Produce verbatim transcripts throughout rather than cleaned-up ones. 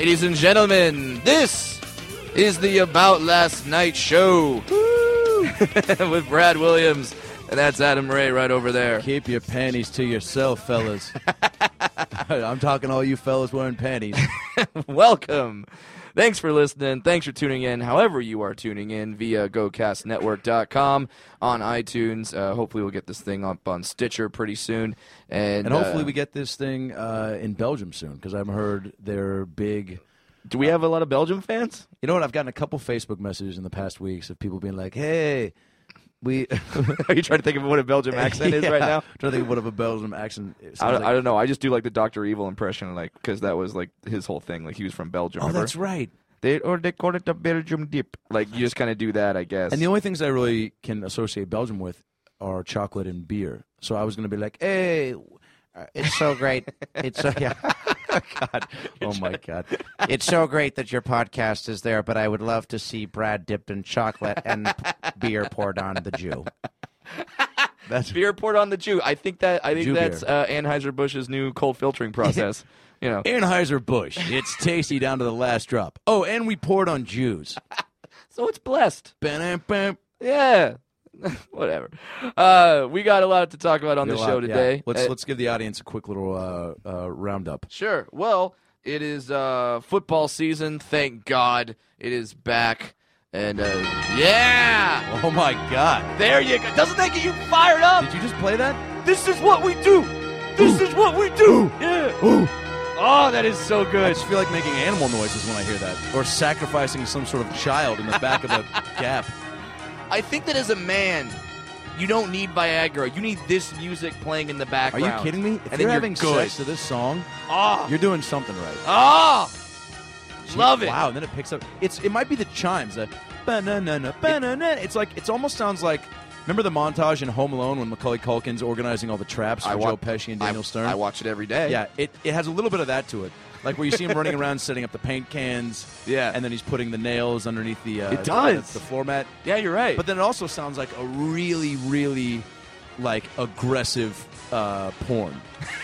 Ladies and gentlemen, this is the About Last Night show with Brad Williams, and that's Adam Ray right over there. Keep your panties to yourself, fellas. I'm talking all you fellas wearing panties. Welcome. Thanks for listening. Thanks for tuning in, however you are tuning in, via go cast network dot com, on iTunes. Uh, hopefully we'll get this thing up on Stitcher pretty soon. And, And hopefully uh, we get this thing uh, in Belgium soon, because I've heard they're big. do we have a lot of Belgium fans? You know what? I've gotten a couple Facebook messages in the past weeks of people being like, hey, we... Are you trying to think of what a Belgium accent is Yeah, right now? trying to think of what of a Belgium accent sounds I don't, like. I don't know. I just do like the Doctor Evil impression, like because that was like his whole thing. Like he was from Belgium. Oh, remember? that's right. They or they call it the Belgium dip. Like you just kind of do that, I guess. And the only things I really can associate Belgium with are chocolate and beer. So I was going to be like, hey, uh, it's so great. It's so, yeah. God. Oh, my God. It's so great that your podcast is there, but I would love to see Brad dipped in chocolate and beer poured on the Jew. That's beer poured on the Jew. I think that I think Jew that's beer. uh, Anheuser-Busch's new cold filtering process. You know, Anheuser-Busch. It's tasty down to the last drop. Oh, and we poured on Jews. so it's blessed. Bam, bam. Yeah, whatever. Uh, we got a lot to talk about on the Got a show lot, yeah. today. Let's Uh, let's give the audience a quick little uh, uh, roundup. Sure. Well, it is uh, football season. Thank God it is back. And uh, yeah, Oh, my God. there you go. Doesn't that get you fired up? Did you just play that? This is what we do. This is what we do. Yeah. Ooh. Oh, that is so I good. just feel like making animal noises when I hear that. Or sacrificing some sort of child in the back of the gap. I think that as a man, you don't need Viagra. You need this music playing in the Are background. you kidding me? If And you're then having good. sex to this song, Oh, you're doing something right. oh, love it. Wow, and then it picks up. It's It might be the chimes. The ba-na-na-na, ba-na-na. It's like, it's almost sounds like, remember the montage in Home Alone when Macaulay Culkin's organizing all the traps for I Joe wa- Pesci and Daniel I, Stern? I watch it every day. Yeah, it, it has a little bit of that to it. Like where you see him running around setting up the paint cans. Yeah. And then he's putting the nails underneath the, uh, It does. the, the floor mat. Yeah, you're right. But then it also sounds like a really, really, like aggressive uh, porn,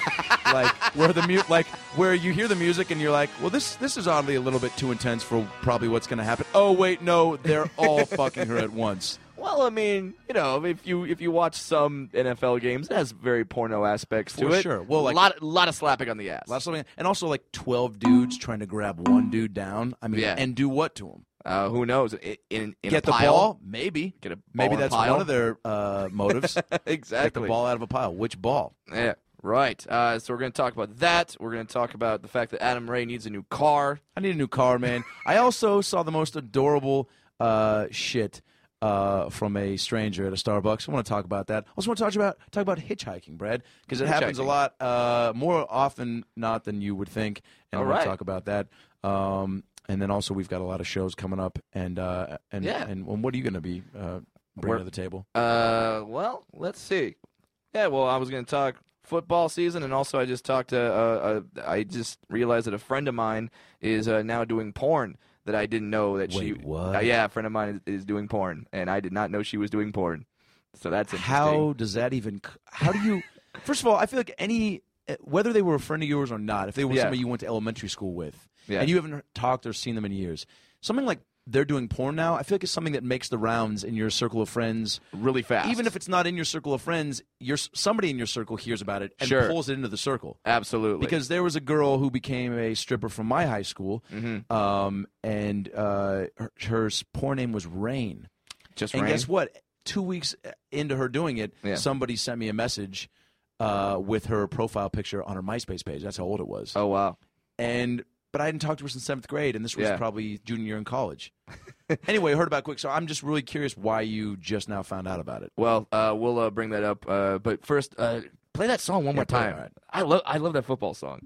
like where the mu- like where you hear the music and you're like, well, this this is oddly a little bit too intense for probably what's going to happen. Oh wait, no, they're all fucking her at once. well, I mean, you know, if you if you watch some N F L games, it has very porno aspects to For it. sure. Well, like- a lot, lot of slapping on the ass. Last something, and also like twelve dudes trying to grab one dude down. I mean, Yeah. and do what to him? Uh, who knows? In, in, in Get a the pile? ball? Maybe. Get a ball Maybe in a that's pile? one of their uh, motives. Get exactly. the ball out of a pile. Which ball? Yeah, right. Uh, so we're going to talk about that. We're going to talk about the fact that Adam Ray needs a new car. I need a new car, man. I also saw the most adorable uh, shit uh, from a stranger at a Starbucks. I want to talk about that. I also want to talk about talk about hitchhiking, Brad, because it happens a Hitchhiking. lot, uh, more often not than you would think. And All I want right. to talk about that. Um, and then also we've got a lot of shows coming up, and uh, and Yeah. and what are you going to be uh, bringing We're- to the table? Uh, well, let's see. Yeah, well, I was going to talk football season, and also I just talked to. Uh, uh, I just realized that a friend of mine is uh, now doing porn that I didn't know that she. Wait, what? Uh, yeah, a friend of mine is, is doing porn, and I did not know she was doing porn. So that's interesting. How does that even? c- How do you? First of all, I feel like any, eh, whether they were a friend of yours or not, if they were Yeah. somebody you went to elementary school with, Yeah. and you haven't talked or seen them in years, something like they're doing porn now, I feel like it's something that makes the rounds in your circle of friends. really fast? Even if it's not in your circle of friends, your somebody in your circle hears about it and Sure. pulls it into the circle. absolutely, Because there was a girl who became a stripper from my high school, Mhm. um, and uh, her, her porn name was Rain. just And rain. guess what? Two weeks into her doing it, Yeah. somebody sent me a message uh, with her profile picture on her MySpace page. That's how old it was. Oh wow. And but I hadn't talked to her since seventh grade, and this was Yeah. probably junior year in college. Anyway, I heard about it quick, so I'm just really curious why you just now found out about it. Well, uh, we'll uh, bring that up. Uh, but first, uh, play that song one Yeah, more play it, time. all right. I love, I love that football song.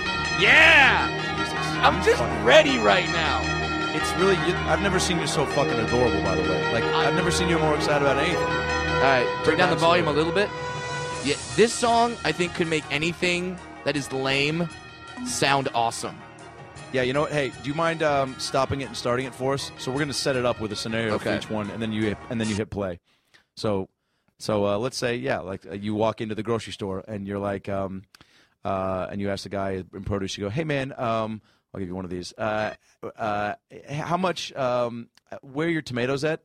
Yeah, I'm just ready right now. It's really, you, I've never seen you so fucking adorable, by the way. Like, I've never seen you more excited about anything. All right, bring down the volume a little bit. Yeah, this song I think could make anything that is lame sound awesome. Yeah, you know what? Hey, do you mind um, stopping it and starting it for us? So we're going to set it up with a scenario for Okay. each one, and then you hit, and then you hit play. So, so uh, let's say, yeah, like uh, you walk into the grocery store and you're like, um, uh, and you ask the guy in produce, you go, "Hey man, um, I'll give you one of these. Uh, uh, how much? Um, where are your tomatoes at?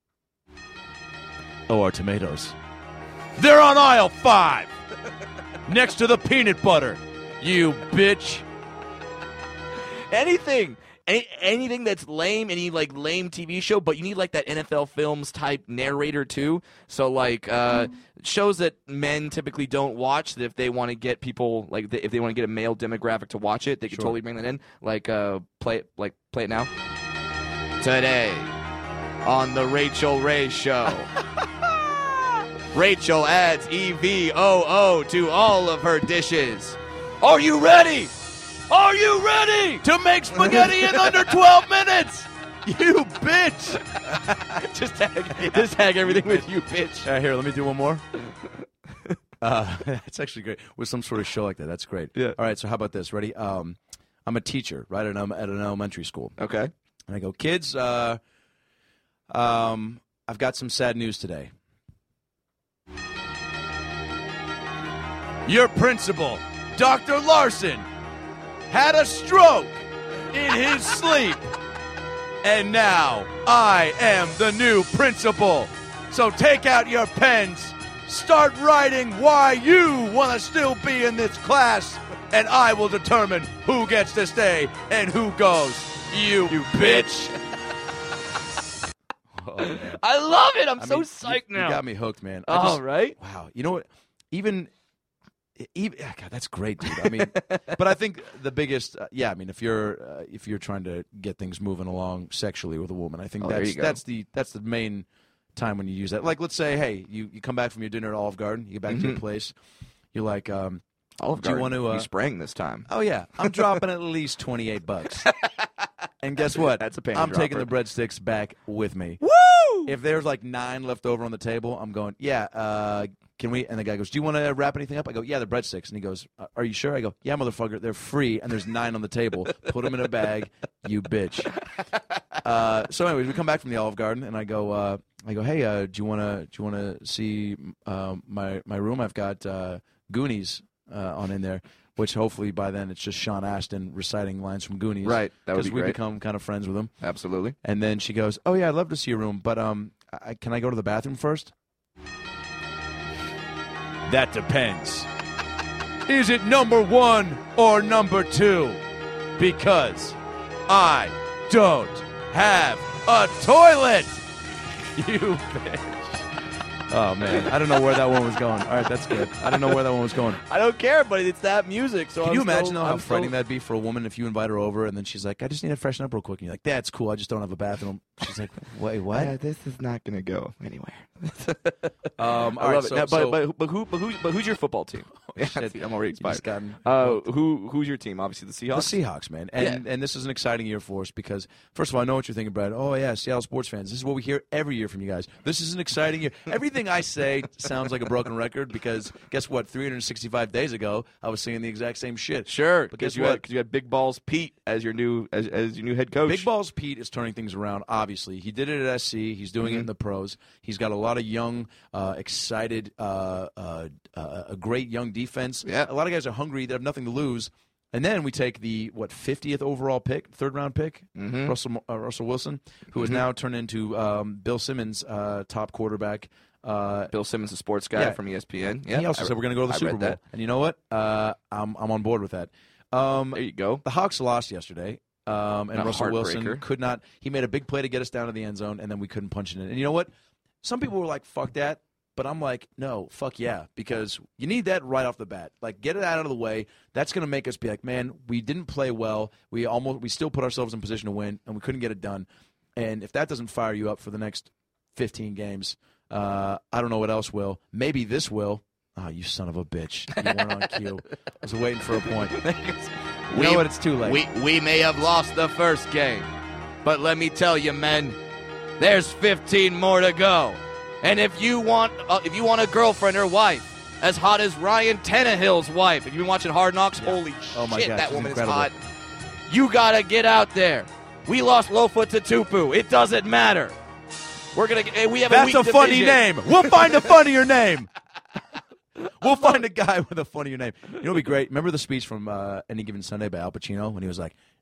Oh, our tomatoes. They're on aisle five, next to the peanut butter. You bitch. Anything. Any, anything that's lame, any like lame T V show, but you need like that N F L Films type narrator too. So like uh, shows that men typically don't watch. That if they want to get people like if they want to get a male demographic to watch it, they could Sure. totally bring that in. Like uh, play it, like play it now. Today on the Rachel Ray Show, Rachel adds E V O O to all of her dishes. Are you ready? Are you ready to make spaghetti in under twelve minutes? You bitch. just tag, just tag everything with you, bitch. All right, here, let me do one more. Uh, that's actually great. With some sort of show like that, that's great. Yeah. All right, so how about this? Ready? Um, I'm a teacher, right, at an, at an elementary school. Okay. And I go, kids, uh, um, I've got some sad news today. Your principal, Doctor Larson, had a stroke in his sleep. And now I am the new principal. So take out your pens, start writing why you want to still be in this class, and I will determine who gets to stay and who goes. You, you bitch. Oh, man. I love it. I'm I so mean, psyched you, now. You got me hooked, man. I Oh, just- right? Wow. You know what? Even, even God, that's great, dude. I mean, but I think the biggest, uh, yeah. I mean, if you're uh, if you're trying to get things moving along sexually with a woman, I think Oh, there that's you go. that's the that's the main time when you use that. Like, let's say, hey, you, you come back from your dinner at Olive Garden, you get back to Mm-hmm. your place, you're like, um, Olive Do you Garden. want to, uh, You spraying this time. oh yeah, I'm dropping at least twenty-eight bucks. And guess what? That's a panty I'm taking the dropper. breadsticks back with me. Woo! If there's like nine left over on the table, I'm going, yeah, uh, can we? And the guy goes, do you want to wrap anything up? I go, yeah, the breadsticks. And he goes, uh, are you sure? I go, yeah, motherfucker, they're free, and there's nine on the table. Put them in a bag, you bitch. Uh, so, anyways, we come back from the Olive Garden, and I go, uh, I go, hey, uh, do you want to, do you want to see uh, my my room? I've got uh, Goonies uh, on in there. Which hopefully by then it's just Sean Astin reciting lines from Goonies. Right, that would be Because we great. become kind of friends with him. Absolutely. And then she goes, "Oh yeah, I'd love to see your room, but um, I, can I go to the bathroom first?" That depends. Is it number one or number two? Because I don't have a toilet. You bitch. Oh man, I don't know where that one was going. All right, that's good. I don't know where that one was going. I don't care, but it's that music. So Can I'm you imagine still, though how I'm frightening still... that'd be for a woman if you invite her over and then she's like, "I just need to freshen up real quick," and you're like, "That's cool. I just don't have a bathroom." She's like, "Wait, what?" Uh, this is not going to go anywhere. Um, I all right, love it. so- Now, but, so- but but who but who but who's your football team? Yeah, shit. see, I'm already You just expired. gotten- Uh, who who's your team? Obviously the Seahawks. The Seahawks, man. And and this is an exciting year for us because, first of all, I know what you're thinking, Brad. Oh, yeah, Seattle sports fans. This is what we hear every year from you guys. This is an exciting year. Everything I say sounds like a broken record because, guess what? three hundred sixty-five days ago, I was saying the exact same shit. Sure, But because guess you what? had because you had Big Balls Pete as your new as, as your new head coach. Big Balls Pete is turning things around, obviously. He did it at S C. He's doing Mm-hmm. it in the pros. He's got a lot of young, uh, excited, uh, uh, uh, a great young defense. Yeah. A lot of guys are hungry. They have nothing to lose. And then we take the, what, fiftieth overall pick, third-round pick, Mm-hmm. Russell uh, Russell Wilson, who has now turned into um, Bill Simmons' uh, top quarterback. Uh, Bill Simmons, a sports guy Yeah. from E S P N. Yeah, he also I said we're going to go to the I Super read Bowl. that. And you know what? Uh, I'm, I'm on board with that. Um, There you go. the Hawks lost yesterday, um, and A Russell Wilson heartbreaker. could not. He made a big play to get us down to the end zone, and then we couldn't punch it in. And you know what? Some people were like, "Fuck that," but I'm like, "No, fuck yeah," because you need that right off the bat. Like, get it out of the way. That's going to make us be like, "Man, we didn't play well. We almost, we still put ourselves in position to win, and we couldn't get it done." And if that doesn't fire you up for the next fifteen games, uh, I don't know what else will. Maybe this will. Oh, you son of a bitch! You weren't on cue. I was waiting for a point. You know what? It's too late. We we may have lost the first game, but let me tell you, men, there's fifteen more to go. And if you want uh, if you want a girlfriend or wife as hot as Ryan Tannehill's wife, if you've been watching Hard Knocks, holy Oh my shit, God, that she's woman incredible. is hot. You gotta get out there. We lost Lofa to Tupu. It doesn't matter. We're gonna. get- We have That's a, a weak funny division. name. We'll find a funnier name. We'll find a guy with a funnier name. You know, it'd be great. Remember the speech from uh, Any Given Sunday by Al Pacino when he was like,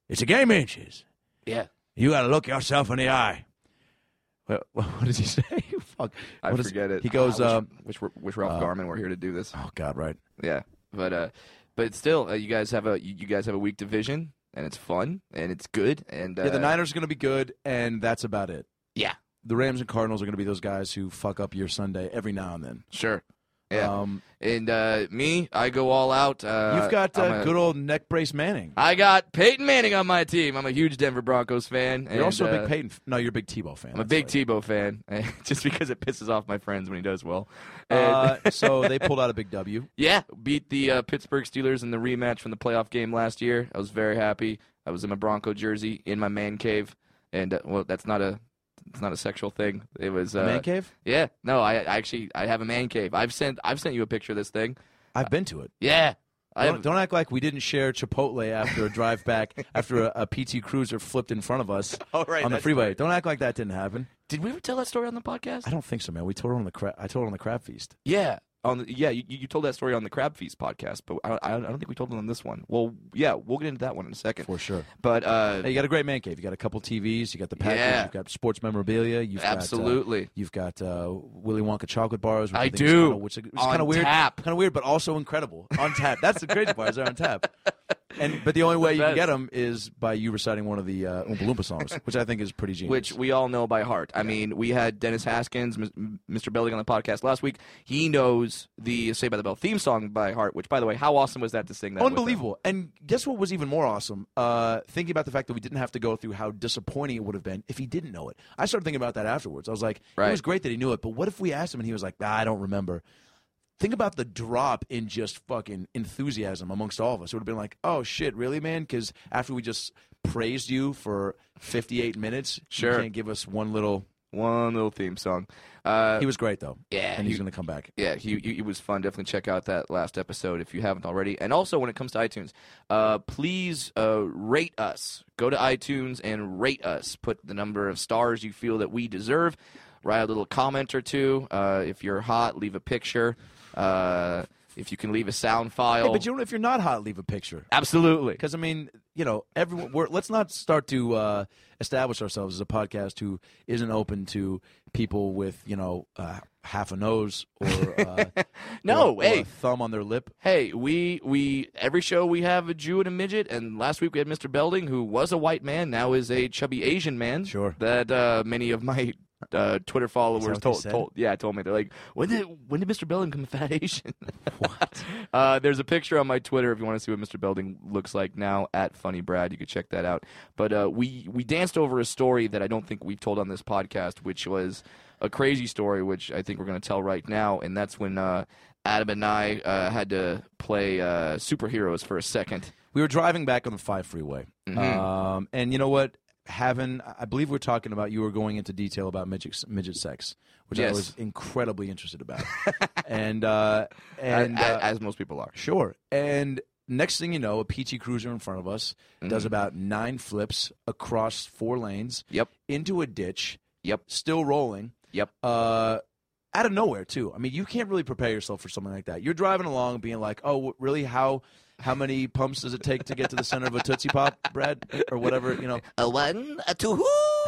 It's a game inches. Yeah. You got to look yourself in the eye. What, what did he say? Fuck. I What is- forget it. He goes, Ah, um, wish, wish, wish Ralph uh, Garman were here to do this. oh, God, right. Yeah, but uh, but still, uh, you guys have a you, you guys have a weak division, and it's fun and it's good. And uh, Yeah, the Niners are going to be good, and that's about it. Yeah, The Rams and Cardinals are going to be those guys who fuck up your Sunday every now and then. sure. Yeah, Um, and uh, me, I go all out. Uh, you've got I'm uh, a- good old neck brace Manning. I got Peyton Manning on my team. I'm a huge Denver Broncos fan. You're and, also a uh, big Peyton. f- No, you're a big Tebow fan. I'm a that's big right. Tebow fan, just because it pisses off my friends when he does well. And- Uh, so they pulled out a big W. Yeah, beat the uh, Pittsburgh Steelers in the rematch from the playoff game last year. I was very happy. I was in my Bronco jersey in my man cave, and uh, well, that's not a it's not a sexual thing. It was uh, Man cave? Yeah, no, I, I actually I have a man cave. I've sent I've sent you a picture of this thing. I've been to it. Yeah, I Don't, have, don't act like we didn't share Chipotle after a drive back after a, a P T Cruiser flipped in front of us Oh, right, on the that's freeway. right. Don't act like that didn't happen. Did we ever tell that story on the podcast? I don't think so, man. We told her on the cra- I told her on the crab feast. Yeah. On the, yeah, you, you told that story on the Crab Feast podcast, but I, I don't think we told it on this one. Well, yeah, we'll get into that one in a second. For sure. But uh, Hey, you got a great man cave. You got a couple T Vs. You got the package. Yeah. You've got sports memorabilia. You've absolutely. Got, uh, you've got uh, Willy Wonka chocolate bars. Which I I, think is do. Kinda, which is On kind of weird. tap. Kind of weird, but also incredible. On tap. That's the crazy part. Is they're on tap. And but the only way you can best. get them is by you reciting one of the uh, Oompa Loompa songs, which I think is pretty genius. Which we all know by heart. I mean, we had Dennis Haskins, M- Mister Belling on the podcast last week. He knows the Saved by the Bell theme song by heart, which, by the way, how awesome was that to sing that with him? Unbelievable. And guess what was even more awesome? Uh, thinking about the fact that we didn't have to go through how disappointing it would have been if he didn't know it. I started thinking about that afterwards. I was like, Right. it was great that he knew it, but what if we asked him and he was like, nah, I don't remember. Think about the drop in just fucking enthusiasm amongst all of us. It would have been like, oh, shit, really, man? Because after we just praised you for fifty-eight minutes, Sure. you can't give us one little... One little theme song. Uh, He was great, though. Yeah, And he's he- going to come back. Yeah, he, he he was fun. Definitely check out that last episode if you haven't already. And also, when it comes to iTunes, uh, please uh, rate us. Go to iTunes and rate us. Put the number of stars you feel that we deserve. Write a little comment or two. Uh, if you're hot, leave a picture. Uh, if you can leave a sound file. Hey, but you know, if you're not hot, leave a picture. Absolutely. Because I mean, you know, everyone. We're, let's not start to uh, establish ourselves as a podcast who isn't open to people with, you know, uh, half a nose or uh, No, or, or hey. a thumb on their lip. Hey, we we every show we have a Jew and a midget, and last week we had Mister Belding, who was a white man, now is a chubby Asian man. Sure. That uh, many of my uh, Twitter followers what they told, said? told yeah told me, they're like, when did when did Mister Belding become a fat Asian? What? Uh, there's a picture on my Twitter if you want to see what Mister Belding looks like now at Funny Brad. You could check that out. But uh, we we danced over a story that I don't think we've told on this podcast, which was a crazy story, which I think we're going to tell right now, and that's when uh, Adam and I uh, had to play uh, superheroes for a second. We were driving back on the five freeway, Mhm. um, and you know what? Having, I believe we're talking about. You were going into detail about midget midget sex, which I Yes. was incredibly interested about, and uh, And and uh, as most people are. Sure. And next thing you know, a P T Cruiser in front of us does Mhm. about nine flips across four lanes Yep. into a ditch, Yep. still rolling, Yep. uh, out of nowhere, too. I mean, you can't really prepare yourself for something like that. You're driving along being like, oh, wh- really? How how many pumps does it take to get to the center of a Tootsie Pop, Brad? Or whatever, you know. A one, a two,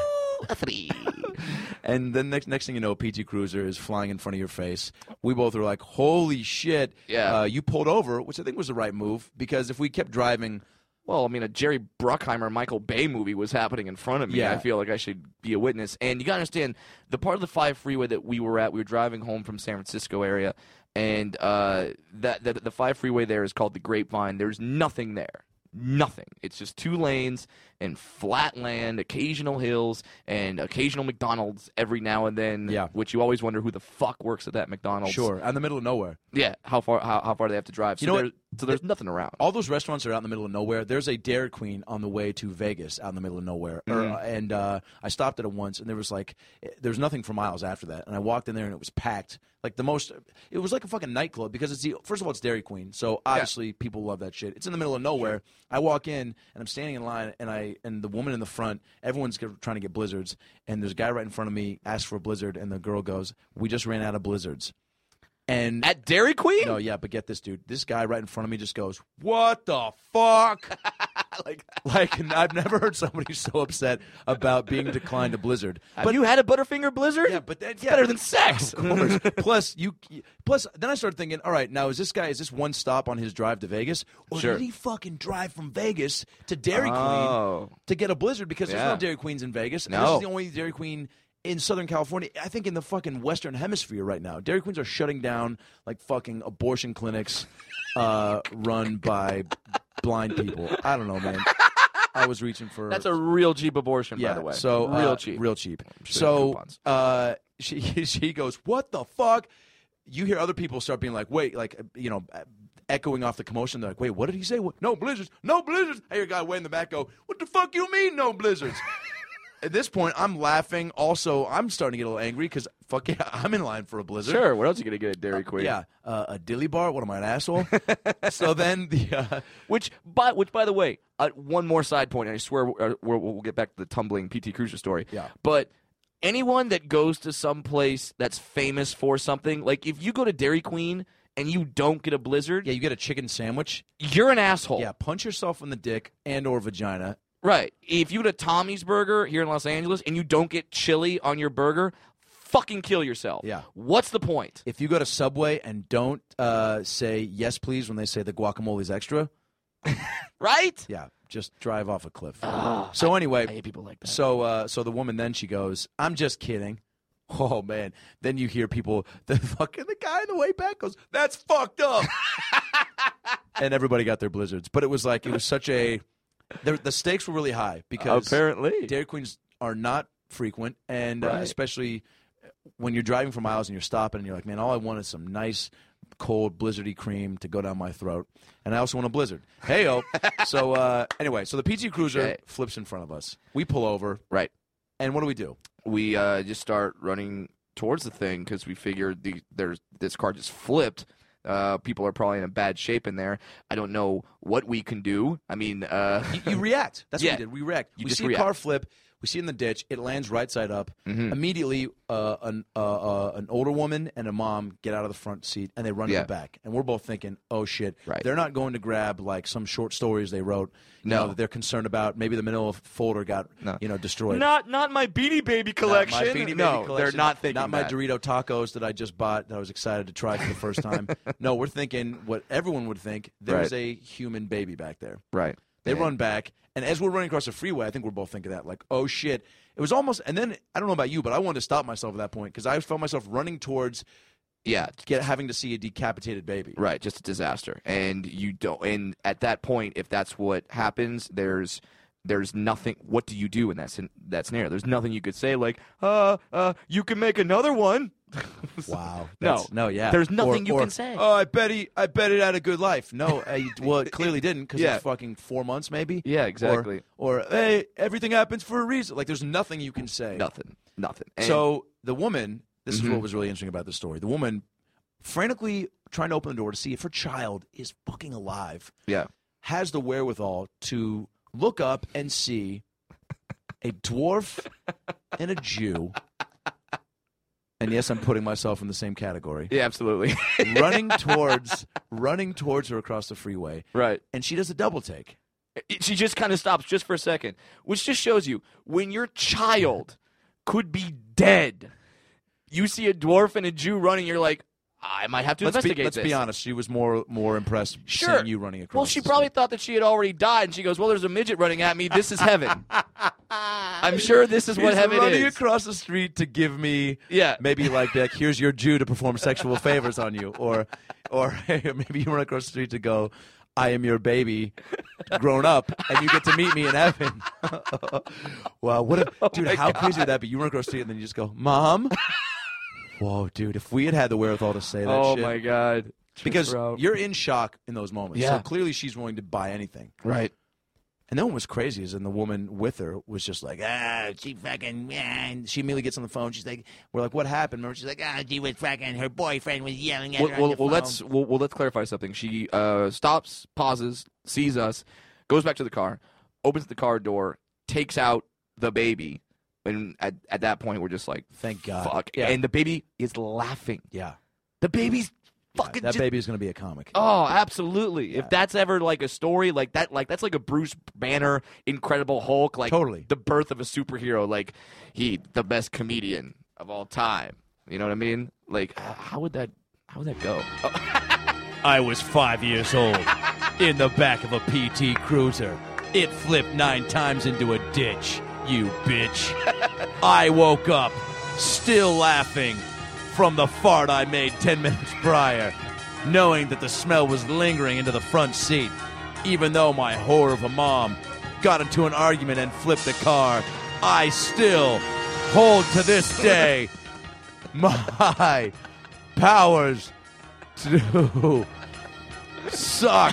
a three. And then next next thing you know, a P T Cruiser is flying in front of your face. We both were like, holy shit. Yeah. Uh, you pulled over, which I think was the right move, because if we kept driving... Well, I mean, a Jerry Bruckheimer, Michael Bay movie was happening in front of me. Yeah. I feel like I should be a witness. And you got to understand, the part of the five freeway that we were at, we were driving home from San Francisco area, and uh, that, that the five freeway there is called the Grapevine. There's nothing there. Nothing. It's just two lanes and flat land, occasional hills, and occasional McDonald's every now and then. Yeah. Which you always wonder who the fuck works at that McDonald's. Sure, out in the middle of nowhere. Yeah. How far? How, how far they have to drive? So You know what? there- So there's nothing around. All those restaurants are out in the middle of nowhere. There's a Dairy Queen on the way to Vegas out in the middle of nowhere. Or, Mhm. and uh, I stopped at it once, and there was like, there was nothing for miles after that. And I walked in there, and it was packed. Like the most, it was like a fucking nightclub because it's the, first of all, it's Dairy Queen. So obviously people love that shit. It's in the middle of nowhere. I walk in, and I'm standing in line, and I and the woman in the front, everyone's get- trying to get blizzards. And there's a guy right in front of me, asks for a blizzard, and the girl goes, we just ran out of blizzards. And At Dairy Queen? no, yeah, but get this, dude. This guy right in front of me just goes, "What the fuck?" like that. Like, and I've never heard somebody so upset about being declined a blizzard. Have you had a Butterfinger Blizzard? Yeah, but then, it's yeah, better than sex. Of course. plus, you. Plus, then I started thinking, all right, now is this guy? Is this one stop on his drive to Vegas, or Sure. did he fucking drive from Vegas to Dairy Oh. Queen to get a blizzard? Because there's Yeah. no Dairy Queens in Vegas. And No. this is the only Dairy Queen in Southern California. I think in the fucking Western Hemisphere right now. Dairy Queens are shutting down like fucking abortion clinics uh, run by blind people. I don't know, man. I was reaching for That's a real cheap abortion, yeah, by the way. so real uh, cheap. real cheap. sure So coupons. uh, she she goes, "What the fuck?" You hear other people start being like, "Wait," like you know, echoing off the commotion. They're like, "Wait, what did he say? What? No blizzards, no blizzards." I hear a guy way in the back go, "What the fuck you mean, no blizzards?" At this point, I'm laughing. Also, I'm starting to get a little angry because fuck yeah, I'm in line for a blizzard. Sure. What else are you gonna get at Dairy Queen? Yeah, uh, a dilly bar. What am I, an asshole? So then the uh, Which, by which, by the way, uh, one more side point, and I swear uh, we'll, we'll get back to the tumbling P T Cruiser story. Yeah. But anyone that goes to some place that's famous for something, like if you go to Dairy Queen and you don't get a blizzard, yeah, you get a chicken sandwich. you're an asshole. Yeah, punch yourself in the dick and or vagina. Right. If you go to Tommy's Burger here in Los Angeles and you don't get chili on your burger, fucking kill yourself. Yeah. What's the point? If you go to Subway and don't uh, say yes, please, when they say the guacamole's extra, Right? yeah, just drive off a cliff. Ah, so anyway, I hate people like that. so uh, so the woman then she goes, "I'm just kidding." Oh man! Then you hear people, the fucking the guy in the way back goes, "That's fucked up," and everybody got their blizzards. But it was like it was such a the, the stakes were really high because Apparently. Dairy Queens are not frequent, and uh, Right. especially when you're driving for miles and you're stopping and you're like, man, all I want is some nice, cold, blizzardy cream to go down my throat, and I also want a blizzard. Hey-o. so uh, anyway, so the P T Cruiser Okay. flips in front of us. We pull over, Right. and what do we do? We uh, just start running towards the thing because we figured the, there's this car just flipped. Uh, people are probably in a bad shape in there. I don't know what we can do. I mean, uh, You, you react. That's Yeah. what we did. We react. You we just see react. a car flip. We see it in the ditch. It lands right side up. Mhm. Immediately, uh, an, uh, uh, an older woman and a mom get out of the front seat, and they run Yeah. to the back. And we're both thinking, oh, shit. Right. They're not going to grab, like, some short stories they wrote. You No. know, that they're concerned about. Maybe the middle folder got, No. you know, destroyed. not not my Beanie Baby Not collection. my Beanie Baby no, collection. they're not thinking Not my that. Dorito tacos that I just bought that I was excited to try for the first time. No, we're thinking what everyone would think. There's Right. a human baby back there. Right. They And- run back, and as we're running across the freeway, I think we're both thinking that, like, oh, shit. It was almost, and then, I don't know about you, but I wanted to stop myself at that point because I felt myself running towards Yeah. get having to see a decapitated baby. Right, just a disaster. And you don't and at that point if that's what happens, there's there's nothing what do you do in that scen- that scenario? There's nothing you could say like, "Uh, uh, you can make another one." Wow. No. That's- no, yeah. There's nothing Or- you or, can say. Oh, I bet he, I bet it had a good life. No, uh, you- well, it clearly didn't because Yeah. it's fucking four months, maybe. Yeah, exactly. Or, or hey, everything happens for a reason. Like, there's nothing you can say. Nothing. Nothing. And- So the woman, this is Mhm. what was really interesting about this story. The woman, frantically trying to open the door to see if her child is fucking alive, yeah. has the wherewithal to look up and see a dwarf and a Jew. And yes, I'm putting myself in the same category. Yeah, absolutely. running towards, running towards her across the freeway, right. and she does a double take. It- she just kind of stops just for a second, which just shows you when your child could be dead, you see a dwarf and a Jew running, you're like, I might have to Let's be, investigate let's this. be honest. She was more more impressed Sure. seeing you running across. Well, she the probably street. thought that she had already died, and she goes, "Well, there's a midget running at me. This is heaven." I'm sure this is what He's heaven running is. across the street to give me, Yeah. maybe like that. Here's your Jew to perform sexual favors on you, or, or hey, maybe you run across the street to go, I am your baby, grown up, and you get to meet me in heaven. Wow, what a dude! my how God. crazy would that be? You run across the street and then you just go, Mom. Whoa, dude! If we had had the wherewithal to say that Oh shit, my God! because True. you're in shock in those moments. Yeah. So clearly she's willing to buy anything. right. And then what was crazy is, and the woman with her was just like, ah, she fucking, yeah. And she immediately gets on the phone. She's like, we're like, what happened? Remember, she's like, ah, she was fucking, her boyfriend was yelling at Well, her on well, the well phone. let's well, well, let's clarify something. She uh, stops, pauses, sees us, goes back to the car, opens the car door, takes out the baby, and at at that point we're just like, Thank God. fuck. Yeah. And the baby is laughing. Yeah. The baby's fucking that just- baby is going to be a comic. Oh, absolutely. If that's ever like a story like that, like that's like a Bruce Banner Incredible Hulk, like Totally. the birth of a superhero, like he the best comedian of all time. You know what I mean? Like h- how would that how would that go? I was five years old, in the back of a P T Cruiser. It flipped nine times into a ditch, you bitch. I woke up, still laughing, from the fart I made ten minutes prior, knowing that the smell was lingering into the front seat. Even though my whore of a mom got into an argument and flipped the car, I still hold to this day my powers to suck.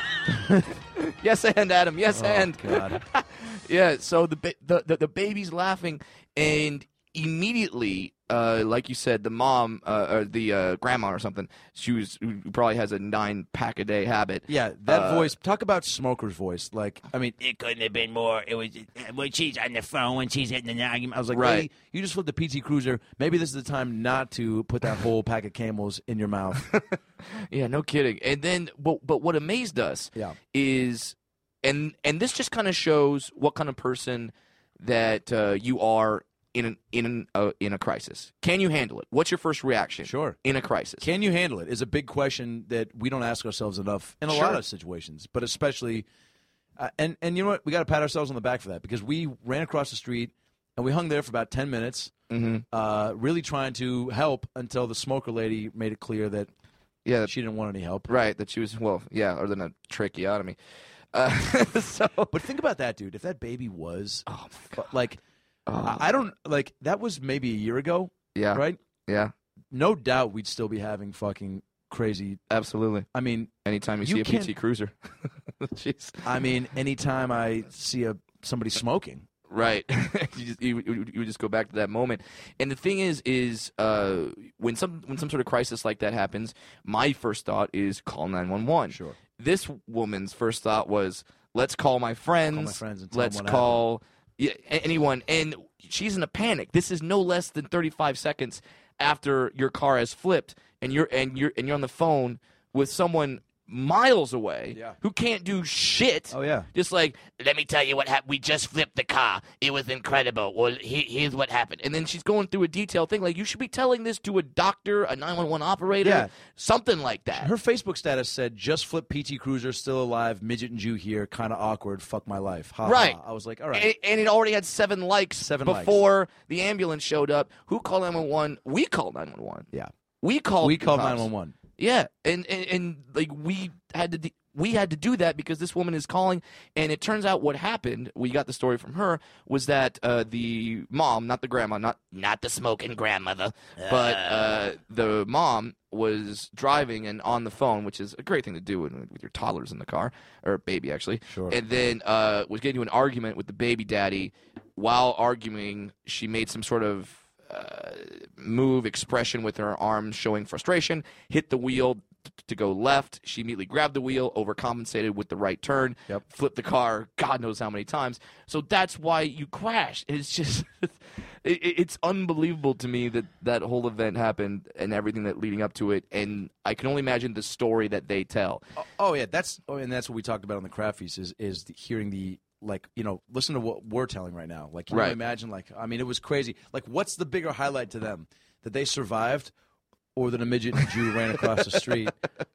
Yes, and Adam. Yes, Oh, and God. yeah. So the, ba- the the the baby's laughing, and immediately, uh, like you said, the mom uh, or the uh, grandma or something, she was who probably has a nine pack a day habit. Yeah, that Uh, voice. Talk about smoker's voice. Like, I mean, It couldn't have been more. It was when she's on the phone, when she's hitting an argument. I was like, Right. lady, you just flipped the P T Cruiser. Maybe this is the time not to put that whole pack of Camels in your mouth. Yeah, no kidding. And then, but but what amazed us Yeah. is, and and this just kind of shows what kind of person that uh, you are in an, in an, uh, in a crisis. Can you handle it? What's your first reaction? Sure. In a crisis. Can you handle it? Is a big question that we don't ask ourselves enough in a Sure. lot of situations, but especially, uh, and and you know what? We got to pat ourselves on the back for that because we ran across the street and we hung there for about ten minutes, mm-hmm. uh, really trying to help until the smoker lady made it clear that Yeah, she didn't want any help. right. That she was well, yeah, or than a tracheotomy. Uh, so, But think about that, dude. If that baby was, oh my god, like, oh, I I don't like that was maybe a year ago, yeah, right? yeah, No doubt we'd still be having fucking crazy. absolutely. I mean, Anytime you, You see a P T can't- Cruiser, jeez, I mean, anytime I see a somebody smoking, right? you, just, you, you you just go back to that moment, and the thing is, is uh, when some when some sort of crisis like that happens, my first thought is call nine one one. sure. This woman's first thought was, let's call my friends. Call my friends and tell let's them what call yeah, a- anyone. And she's in a panic. This is no less than thirty-five seconds after your car has flipped, and you're and you're and you're on the phone with someone miles away Yeah. who can't do shit. Oh yeah. Just like, Let me tell you what happened. We just flipped the car. It was incredible. Well, he- here's what happened. and then she's going through a detailed thing. Like, you should be telling this to a doctor, a nine one one operator, Yeah. something like that. Her Facebook status said, "Just flip P T Cruiser, still alive, midget and Jew here, kind of awkward. Fuck my life." Ha, Right. ha. I was like, all right. And, and it already had seven likes Seven before the ambulance showed up. Who called nine one one? We called nine one one. Yeah. We called. We the called cops. nine one one. Yeah, and, and and like we had to d- we had to do that because this woman is calling, and it turns out what happened. We got the story from her was that uh, the mom, not the grandma, not Not the smoking grandmother. but uh, the mom was driving and on the phone, which is a great thing to do with, with your toddlers in the car, or baby actually. Sure. And then uh, was getting into an argument with the baby daddy. While arguing, she made some sort of uh, move, expression with her arms showing frustration, hit the wheel t- to go left. She immediately grabbed the wheel, overcompensated with the right turn, Yep. flipped the car God knows how many times. So that's why you crashed. It's just, it, it's unbelievable to me that that whole event happened and everything that leading up to it. And I can only imagine the story that they tell. Oh, oh yeah, that's oh, and that's what we talked about on the craft feast is is the, hearing the like you know listen to what we're telling right now. Like can Right. you imagine like I mean it was crazy. Like what's the bigger highlight to them that they survived, or that a midget and Jew ran across the street,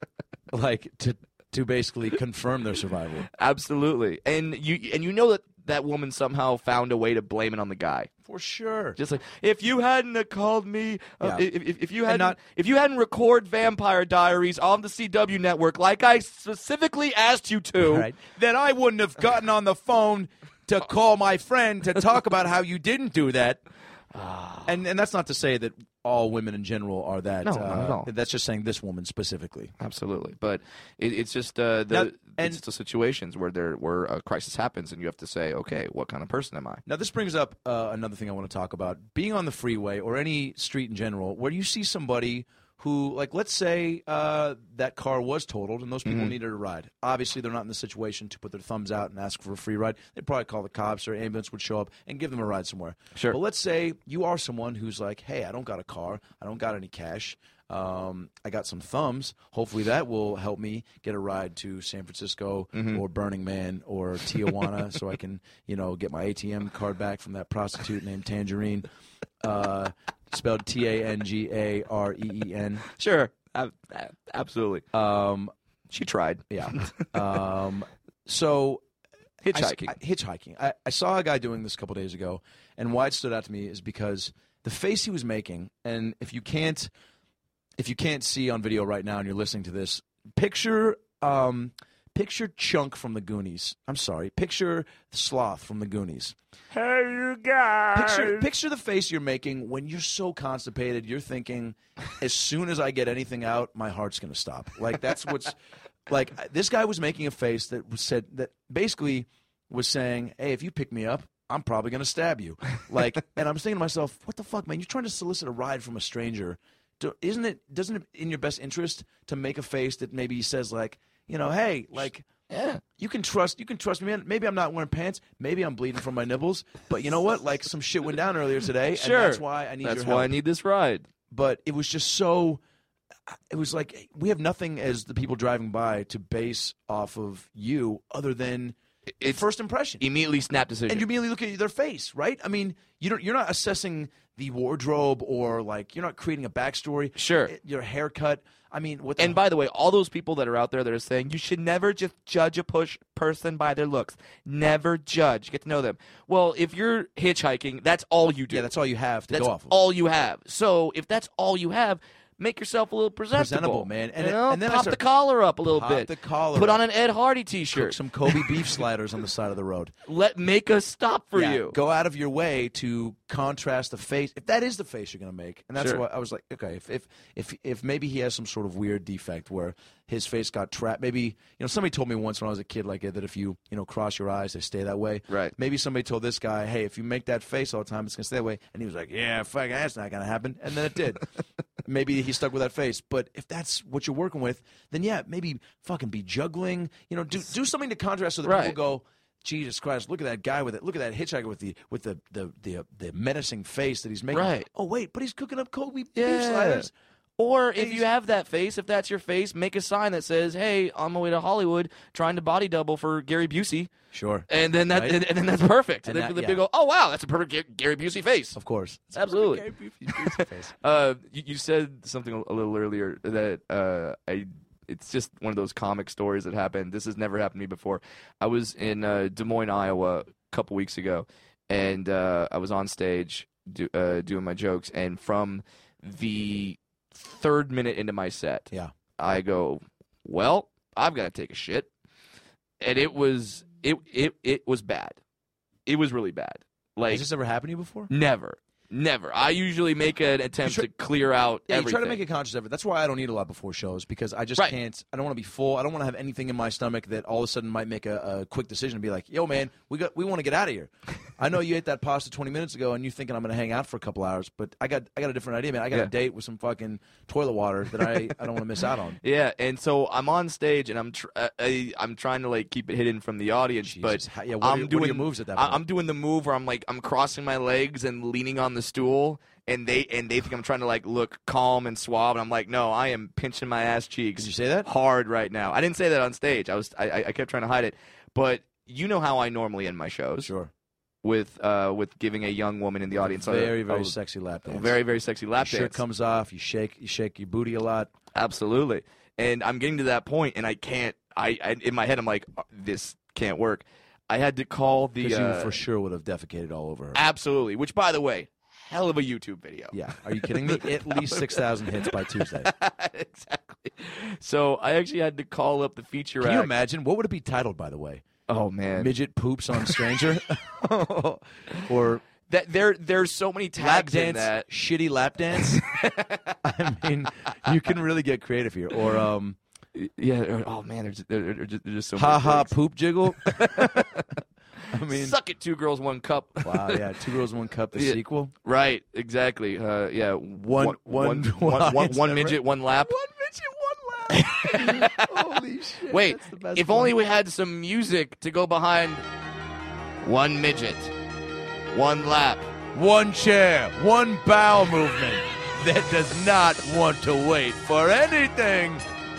like to to basically confirm their survival? Absolutely. And you and you know that that woman somehow found a way to blame it on the guy. For sure. Just like, if you hadn't have called me, uh, Yeah. if, if, if you And hadn't, not- if you hadn't record Vampire Diaries on the C W network like I specifically asked you to, Right. Then I wouldn't have gotten on the phone to call my friend to talk about how you didn't do that. And and that's not to say that all women in general are that. No, uh, not at all. That's just saying this woman specifically. absolutely. But it, it's just uh, the Now- and- it's the situations where there where a crisis happens, and you have to say, okay, what kind of person am I? Now, this brings up uh, another thing I want to talk about. Being on the freeway or any street in general where you see somebody who, like, let's say uh, that car was totaled and those people Mm-hmm. needed a ride. Obviously, they're not in the situation to put their thumbs out and ask for a free ride. They'd probably call the cops or ambulance would show up and give them a ride somewhere. Sure. But let's say you are someone who's like, hey, I don't got a car. I don't got any cash. Um, I got some thumbs. Hopefully that will help me get a ride to San Francisco or Burning Man or Tijuana so I can, you know, get my A T M card back from that prostitute named Tangerine, uh, spelled T A N G A R E E N. Sure. Uh, absolutely. Um, She tried. yeah. Um, so Hitchhiking. I, I, hitchhiking. I, I saw a guy doing this a couple days ago, and why it stood out to me is because the face he was making, and if you can't, if you can't see on video right now and you're listening to this, picture, um, picture Chunk from the Goonies. I'm sorry, picture Sloth from the Goonies. Hey, you guys. Picture, picture the face you're making when you're so constipated. You're thinking, as soon as I get anything out, my heart's going to stop. Like that's what's like. This guy was making a face that was said that basically was saying, "Hey, if you pick me up, I'm probably going to stab you." Like, and I'm thinking to myself, "What the fuck, man? You're trying to solicit a ride from a stranger. Do, isn't it? Doesn't it in your best interest to make a face that maybe says like, you know, hey, like." Yeah. You can trust. You can trust me, man. Maybe I'm not wearing pants. Maybe I'm bleeding from my nipples. But you know what? Like some shit went down earlier today, Sure. and that's why I need That's your why help. I need this ride. But it was just so. It was like we have nothing as the people driving by to base off of you other than It's first impression. immediately snap decision. And you immediately look at their face, right? I mean, you don't. You're not assessing the wardrobe or like you're not creating a backstory. Sure. Your haircut. I mean, what? The And by the way, all those people that are out there that are saying you should never just judge a push person by their looks. Never judge. Get to know them. Well, if you're hitchhiking, that's all you do. yeah, that's all you have to That's go off of. all you have. So if that's all you have, make yourself a little presentable, Presentable, man. And you it- know? and then I pop start- the collar up a little Pop bit. the collar Put up. on an Ed Hardy Cook T-shirt. some Kobe beef sliders on the side of the road. Let make a stop for Yeah, you. Go out of your way to contrast the face. If that is the face you're going to make, and that's Sure. what I was like, okay, if, if if if maybe he has some sort of weird defect where his face got trapped. Maybe you know somebody told me once when I was a kid like that if you you know cross your eyes, they stay that way. Right. Maybe somebody told this guy, hey, if you make that face all the time, it's going to stay that way. And he was like, yeah, fuck, that's not going to happen. And then it did. Maybe he stuck with that face. But if that's what you're working with, then yeah, maybe fucking be juggling. You know, do do something to contrast so that Right. people go, Jesus Christ, look at that guy with it. Look at that hitchhiker with the with the the the, uh, the menacing face that he's making. Right. Oh wait, but he's cooking up Kobe beef Yeah. sliders. Or if He's- you have that face, if that's your face, make a sign that says, "Hey, on my way to Hollywood, trying to body double for Gary Busey," Sure. and then that, Right. and, and then that's perfect. And And that- then yeah. they go, "Oh wow, that's a perfect Ga- Gary Busey face." Of course. Absolutely. face. Uh, you, you said something a, a little earlier that uh, I. It's just one of those comic stories that happened. This has never happened to me before. I was in uh, Des Moines, Iowa, a couple weeks ago, and uh, I was on stage do, uh, doing my jokes, and from the third minute into my set, Yeah. I go, "Well, I've got to take a shit," and it was it it it was bad. It was really bad. Like Has this ever happened to you before? never, never. I usually make an attempt try- to clear out Yeah, you everything. try to make a conscious effort. That's why I don't eat a lot before shows because I just Right. can't. I don't want to be full. I don't want to have anything in my stomach that all of a sudden might make a, a quick decision and be like, "Yo, man, we got we want to get out of here." I know you ate that pasta twenty minutes ago and you're thinking I'm going to hang out for a couple hours, but I got I got a different idea, man. I got Yeah. a date with some fucking toilet water that I, I don't want to miss out on. Yeah, and so I'm on stage and I'm tr- uh, I, I'm trying to like keep it hidden from the audience, Jesus. but How- yeah, what are I'm your- what are doing your moves at that I- point? I'm doing the move where I'm like I'm crossing my legs and leaning on the stool, and they and they think I'm trying to like look calm and suave, and I'm like, no, I am pinching my ass cheeks. Did you say that? hard right now? I didn't say that on stage. I was I, I- I kept trying to hide it, but you know how I normally end my shows Sure. with uh with giving a young woman in the audience a- Very a- very a sexy lap dance. very very sexy lap Shirt dance. comes off. You shake you shake your booty a lot. Absolutely. And I'm getting to that point, and I can't. I, I in my head, I'm like, "Oh, this can't work. I had to call the. Because Uh, you for sure would have defecated all over her. absolutely. Which, by the way, hell of a YouTube video. Yeah. Are you kidding me? At least six thousand hits by Tuesday. exactly. So I actually had to call up the feature Can you act. imagine? What would it be titled, by the way? Oh man, Midget poops on stranger, or that there there's so many lap tags in dance, that. shitty lap dance. I mean, you can really get creative here. Or um, Yeah. or- Oh man, there's there, there, there's just, there's just so ha many ha things. poop jiggle. I mean, Suck it, two girls, one cup. wow, yeah, two girls, one cup. The Yeah. sequel. Right. Exactly. Uh, yeah. One- one, one- one, one, it's one never- midget, one lap. One midget, one lap. Holy shit! Wait, that's the best if one. only we had some music to go behind one midget, one lap. One chair, one bowel movement. that does not want to wait for anything.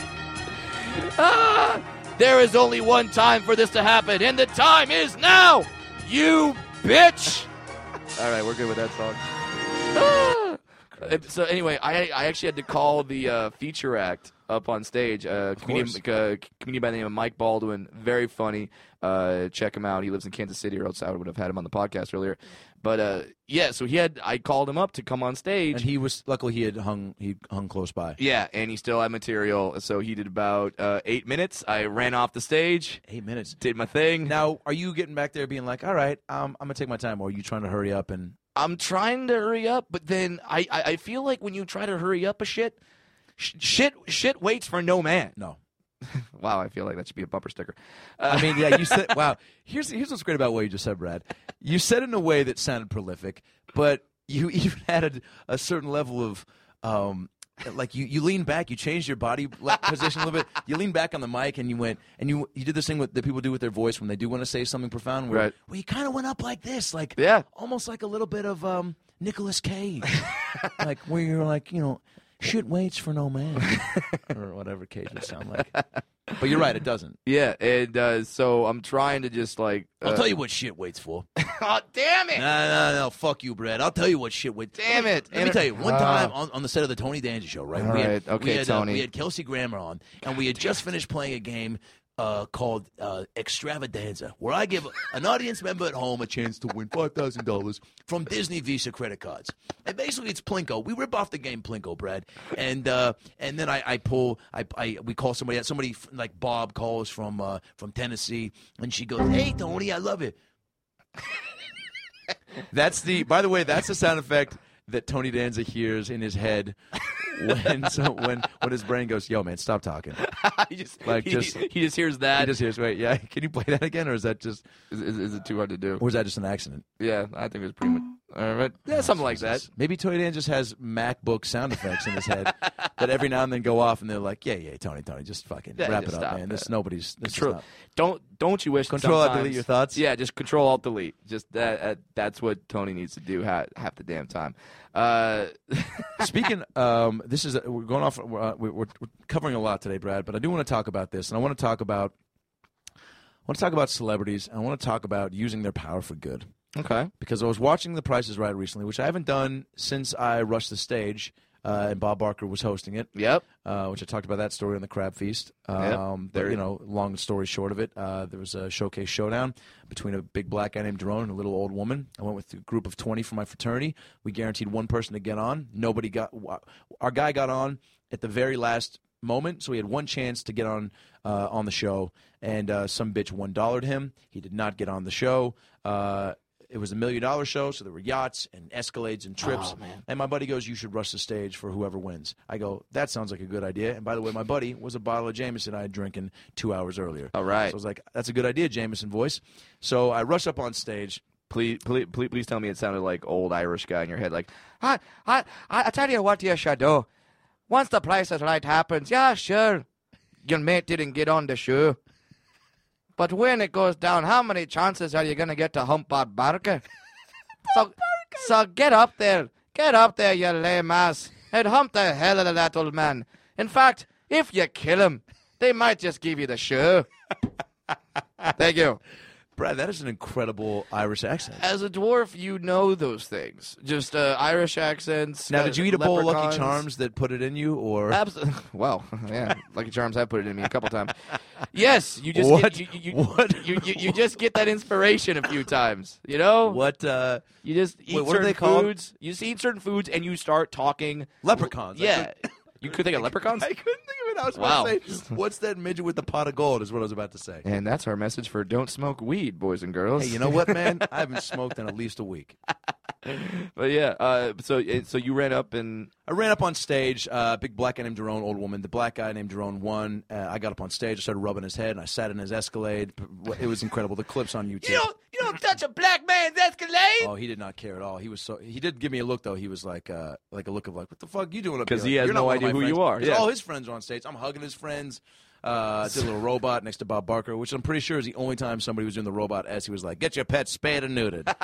Ah, there is only one time for this to happen, and the time is now. You bitch. All right, we're good with that song. Ah. So anyway, I I actually had to call the uh, feature act up on stage. Uh, comedian, uh, comedian by the name of Mike Baldwin, very funny. Uh, check him out. He lives in Kansas City, or else I would have had him on the podcast earlier. But uh, yeah, so he had. I called him up to come on stage, And he was luckily he had hung he hung close by. yeah, and he still had material. So he did about uh, eight minutes. I ran off the stage, Eight minutes. did my thing. Now, are you getting back there being like, all right, um, I'm gonna take my time, or are you trying to hurry up and? I'm trying to hurry up, but then I, I, I feel like when you try to hurry up a shit, sh- shit shit waits for no man. No. Wow, I feel like that should be a bumper sticker. Uh, I mean, yeah, you said, wow. Here's here's what's great about what you just said, Brad. You said it in a way that sounded prolific, but you even had a, a certain level of, um, like you, you leaned back, you changed your body le- position a little bit. You leaned back on the mic and you went, and you you did this thing with, that people do with their voice when they do want to say something profound, where, Right. where you kind of went up like this, like Yeah. almost like a little bit of um, Nicolas Cage, like where you're like, you know, shit waits for no man, or whatever Cage would sound like. But you're right, it doesn't. yeah, and uh, so I'm trying to just like. Uh, I'll tell you what shit waits for. Oh, damn it! No, no, no, fuck you, Brad. I'll tell you what shit waits. Damn it. Let me tell you, one Uh, time on, on the set of the Tony Danza show, right? All we had, right, okay, we had, uh, Tony. we had Kelsey Grammer on, and we had just finished playing a game uh, called uh, Extravaganza, where I give an audience member at home a chance to win five thousand dollars from Disney Visa credit cards. And basically, it's Plinko. We rip off the game Plinko, Brad, and uh, and then I, I pull, I, I we call somebody, somebody like Bob calls from uh, from Tennessee, and she goes, "Hey, Tony, I love it." That's the. By the way, that's the sound effect that Tony Danza hears in his head when so when when his brain goes, "Yo, man, stop talking." he just Like, he, just- he just hears that. He just hears. Wait, yeah. Can you play that again, or is that just, is, is, is it too hard to do? or is that just an accident? Yeah, I think it was pretty much. All right, yeah, something like that. Maybe Tony Dan just has MacBook sound effects in his head that every now and then go off, and they're like, "Yeah, yeah, Tony, Tony, just fucking Yeah, wrap just it up, stop man. it. This nobody's this is Control. not." Don't don't you wish Control, Alt, sometimes- delete your thoughts? Yeah, just control alt delete. Just that. Uh, that's what Tony needs to do half, half the damn time. Uh, Speaking, um, this is we're going off. We're, uh, we're, we're covering a lot today, Brad. But I do want to talk about this, and I want to talk about. I want to talk about celebrities, and I want to talk about using their power for good. okay. Because I was watching The Price is Right recently, which I haven't done since I rushed the stage, uh, and Bob Barker was hosting it. Yep. Uh, which I talked about that story on the Crab Feast. Um, Yep. But, There- you know, long story short of it, uh, there was a showcase showdown between a big black guy named Jerome and a little old woman. I went with a group of twenty from my fraternity. We guaranteed one person to get on. Nobody got – our guy got on at the very last moment, so he had one chance to get on uh, on the show, and uh, some bitch one dollared him. He did not get on the show. Uh It was a million dollar show, so there were yachts and Escalades and trips. Oh, man. And my buddy goes, "You should rush the stage for whoever wins." I go, "That sounds like a good idea." And by the way, my buddy was a bottle of Jameson I had drinking two hours earlier. All right. So I was like, "That's a good idea, Jameson voice." So I rush up on stage. Please, please, please, please tell me it sounded like old Irish guy in your head, like, I, I, I tell you what, you should do. Once the Price is Right happens, yeah, sure, your mate didn't get on the show. But when it goes down, how many chances are you going to get to hump Bob Barker? so, so get up there. Get up there, you lame ass, and hump the hell out of that old man. In fact, if you kill him, they might just give you the show. Thank you. Brad, that is an incredible Irish accent. As a dwarf, you know those things. Just uh, Irish accents. Now, uh, did you eat a bowl of Lucky leprechauns. Charms that put it in you, or Absolutely. Well, yeah, Lucky Charms have put it in me a couple times. Yes, you just What? Get, you, you, you, What? You, you, you just get that inspiration a few times. You know, what? Uh, you just eat Wait, what are certain they called? foods. You just eat certain foods, and you start talking. Leprechauns. I Yeah, you could think of leprechauns. I couldn't think of it. I was Wow. about to say, what's that midget with the pot of gold? Is what I was about to say. And that's our message for don't smoke weed, boys and girls. Hey, you know what, man? I haven't smoked in at least a week. But yeah, uh, so so you ran up and I ran up on stage. Uh, big black guy named Jerome, old woman. The black guy named Jerome won. Uh, I got up on stage. I started rubbing his head, and I sat in his Escalade. It was incredible. The clips on YouTube. You don't, you don't touch a black man's Escalade. Oh, he did not care at all. He was so. He did give me a look though. He was like, uh, like a look of like, what the fuck you doing up here? 'Cause he Like, has you're not no one of idea my who you friends. are. 'Cause Yeah. all his friends are on stage. I'm hugging his friends. Uh, did a little robot next to Bob Barker, which I'm pretty sure is the only time somebody was doing the robot as he was like, "Get your pet spayed and neutered."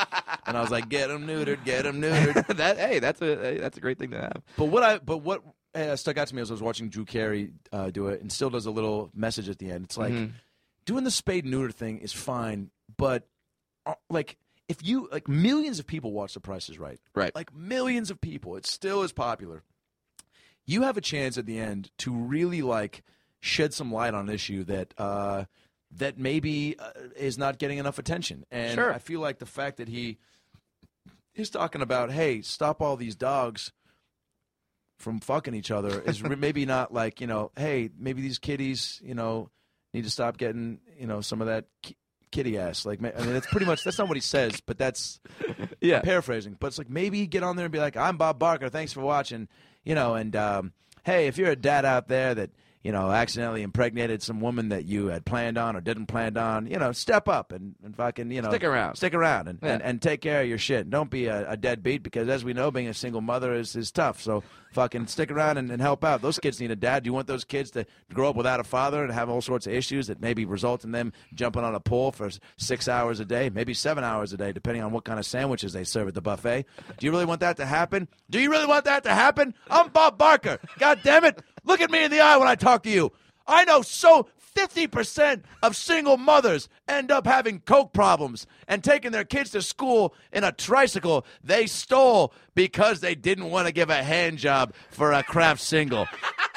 And I was like, get him neutered, get him neutered. that hey, that's a that's a great thing to have. But what I but what uh, stuck out to me as I was watching Drew Carey uh, do it, and still does a little message at the end. It's like Mhm. doing the spade neuter thing is fine, but uh, like if you like millions of people watch The Price is Right, Right. like millions of people, it still is popular. You have a chance at the end to really like shed some light on an issue that uh, that maybe uh, is not getting enough attention, and Sure. I feel like the fact that he is talking about, hey, stop all these dogs from fucking each other is re- maybe not like, you know, hey, maybe these kitties, you know, need to stop getting, you know, some of that ki- kitty ass. Like, ma- I mean, that's pretty much, that's not what he says, but that's Yeah. I'm paraphrasing. But it's like, maybe get on there and be like, I'm Bob Barker. Thanks for watching, you know, and um, hey, if you're a dad out there that, you know, accidentally impregnated some woman that you had planned on or didn't plan on, you know, step up and, and fucking, you know. Stick around. Stick around and, Yeah. and, and take care of your shit. Don't be a, a deadbeat because, as we know, being a single mother is, is tough. So fucking stick around and, and help out. Those kids need a dad. Do you want those kids to grow up without a father and have all sorts of issues that maybe result in them jumping on a pole for six hours a day, maybe seven hours a day, depending on what kind of sandwiches they serve at the buffet? Do you really want that to happen? Do you really want that to happen? I'm Bob Barker. God damn it. Look at me in the eye when I talk to you. I know so fifty percent of single mothers end up having coke problems and taking their kids to school in a tricycle they stole because they didn't want to give a hand job for a craft single.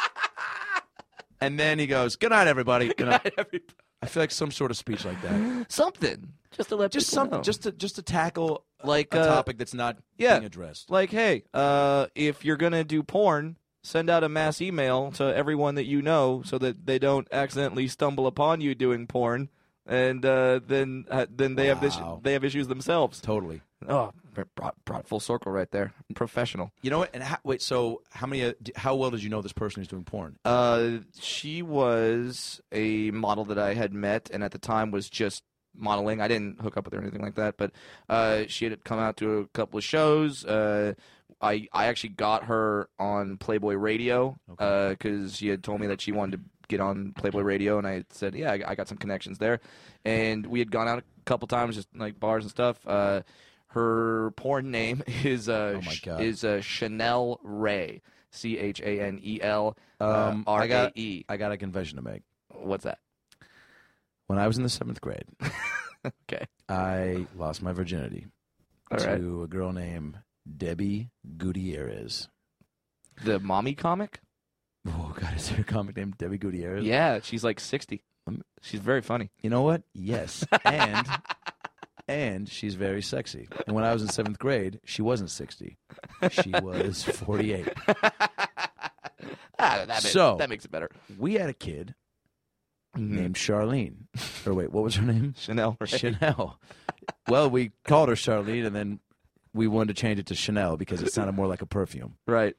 And then he goes, good night, everybody. Good night, everybody. I feel like some sort of speech like that. Something just to let Just people something, know. just to just to tackle like a uh, topic that's not yeah. being addressed. Like, hey, uh, if you're gonna do porn, send out a mass email to everyone that you know so that they don't accidentally stumble upon you doing porn, and uh, then uh, then they have this Wow. they have issues themselves. Totally. Oh, brought, brought full circle right there. Professional. You know what? And how, wait, so how many? Uh, d- how well did you know this person who's doing porn? Uh, she was a model that I had met, and at the time was just modeling. I didn't hook up with her or anything like that, but uh, she had come out to a couple of shows. Uh, I I actually got her on Playboy Radio because she had told me that she wanted to get on Playboy Radio, and I said, yeah, I, I got some connections there, and we had gone out a couple times, just like bars and stuff. Uh, her porn name is uh, Oh my Sh- God. is uh, Chanel Ray, C H A N E L Um, R I A got E. I got a confession to make. What's that? When I was in the seventh grade, Okay. I lost my virginity All to right. a girl named Debbie Gutierrez. The mommy comic? Oh God, is there a comic named Debbie Gutierrez? Yeah, she's like sixty. She's very funny. You know what? Yes, and and she's very sexy. And when I was in seventh grade, she wasn't sixty; she was forty-eight. Ah, that, ma- So- that makes it better. We had a kid Mm-hmm. named Charlene. Or wait, what was her name? Chanel Ray. Chanel. Well, we called her Charlene, and then we wanted to change it to Chanel because it sounded more like a perfume. Right.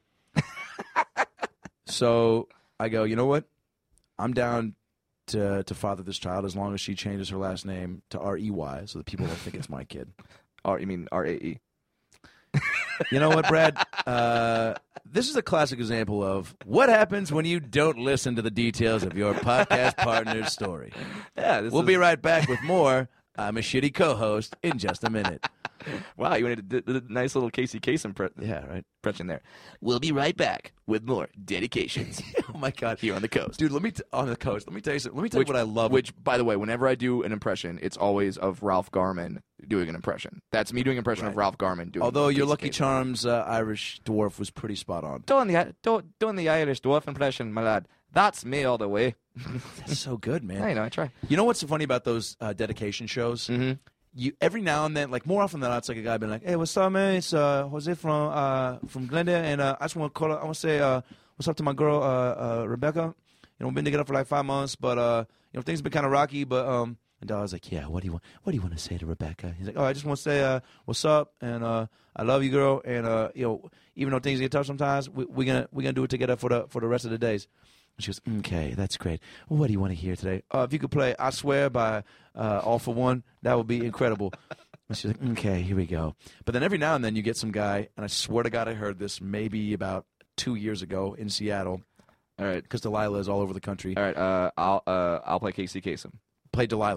So I go, you know what? I'm down to to father this child as long as she changes her last name to R E Y so that people don't think it's my kid. R, you mean R A E? You know what, Brad? Uh, this is a classic example of what happens when you don't listen to the details of your podcast partner's story. Yeah. This We'll is, be right back with more. I'm a shitty co-host in just a minute. Wow, you wanted a, d- d- nice little Casey Kasem pre- Yeah, right. impression there. We'll be right back with more dedications Oh my God, here on the coast. dude! Let me t- on the coast. Let me tell you something. Let me tell Which, you what I love. Which, by the way, whenever I do an impression, it's always of Ralph Garman doing an impression. That's me doing an impression of Right. Ralph Garman doing. Although your Casey Lucky Kasem. Charms uh, Irish dwarf was pretty spot on. doing the do, doing the Irish dwarf impression, my lad. That's me all the way. That's so good, man. I know. I try. You know what's so funny about those uh, dedication shows? Mm-hmm. You every now and then, like more often than not, it's like a guy being like, "Hey, what's up, man? It's uh, Jose from uh, from Glendale, and uh, I just want to call. I want to say uh, what's up to my girl uh, uh, Rebecca. You know, we've been together for like five months, but uh, you know, things have been kind of rocky. But um, and I was like, yeah, what do you want? What do you want to say to Rebecca? He's like, oh, I just want to say uh, what's up, and uh, I love you, girl, and uh, you know, even though things get tough sometimes, we, we're gonna we're gonna do it together for the for the rest of the days. And she goes, okay, that's great. Well, what do you want to hear today? Uh, if you could play I Swear by uh, All For One, that would be incredible. And she's like, okay, here we go. But then every now and then you get some guy, and I swear to God I heard this maybe about two years ago in Seattle, All right. because Delilah is all over the country. All right. Uh, I'll uh, I'll play Casey Kasem. Play Delilah.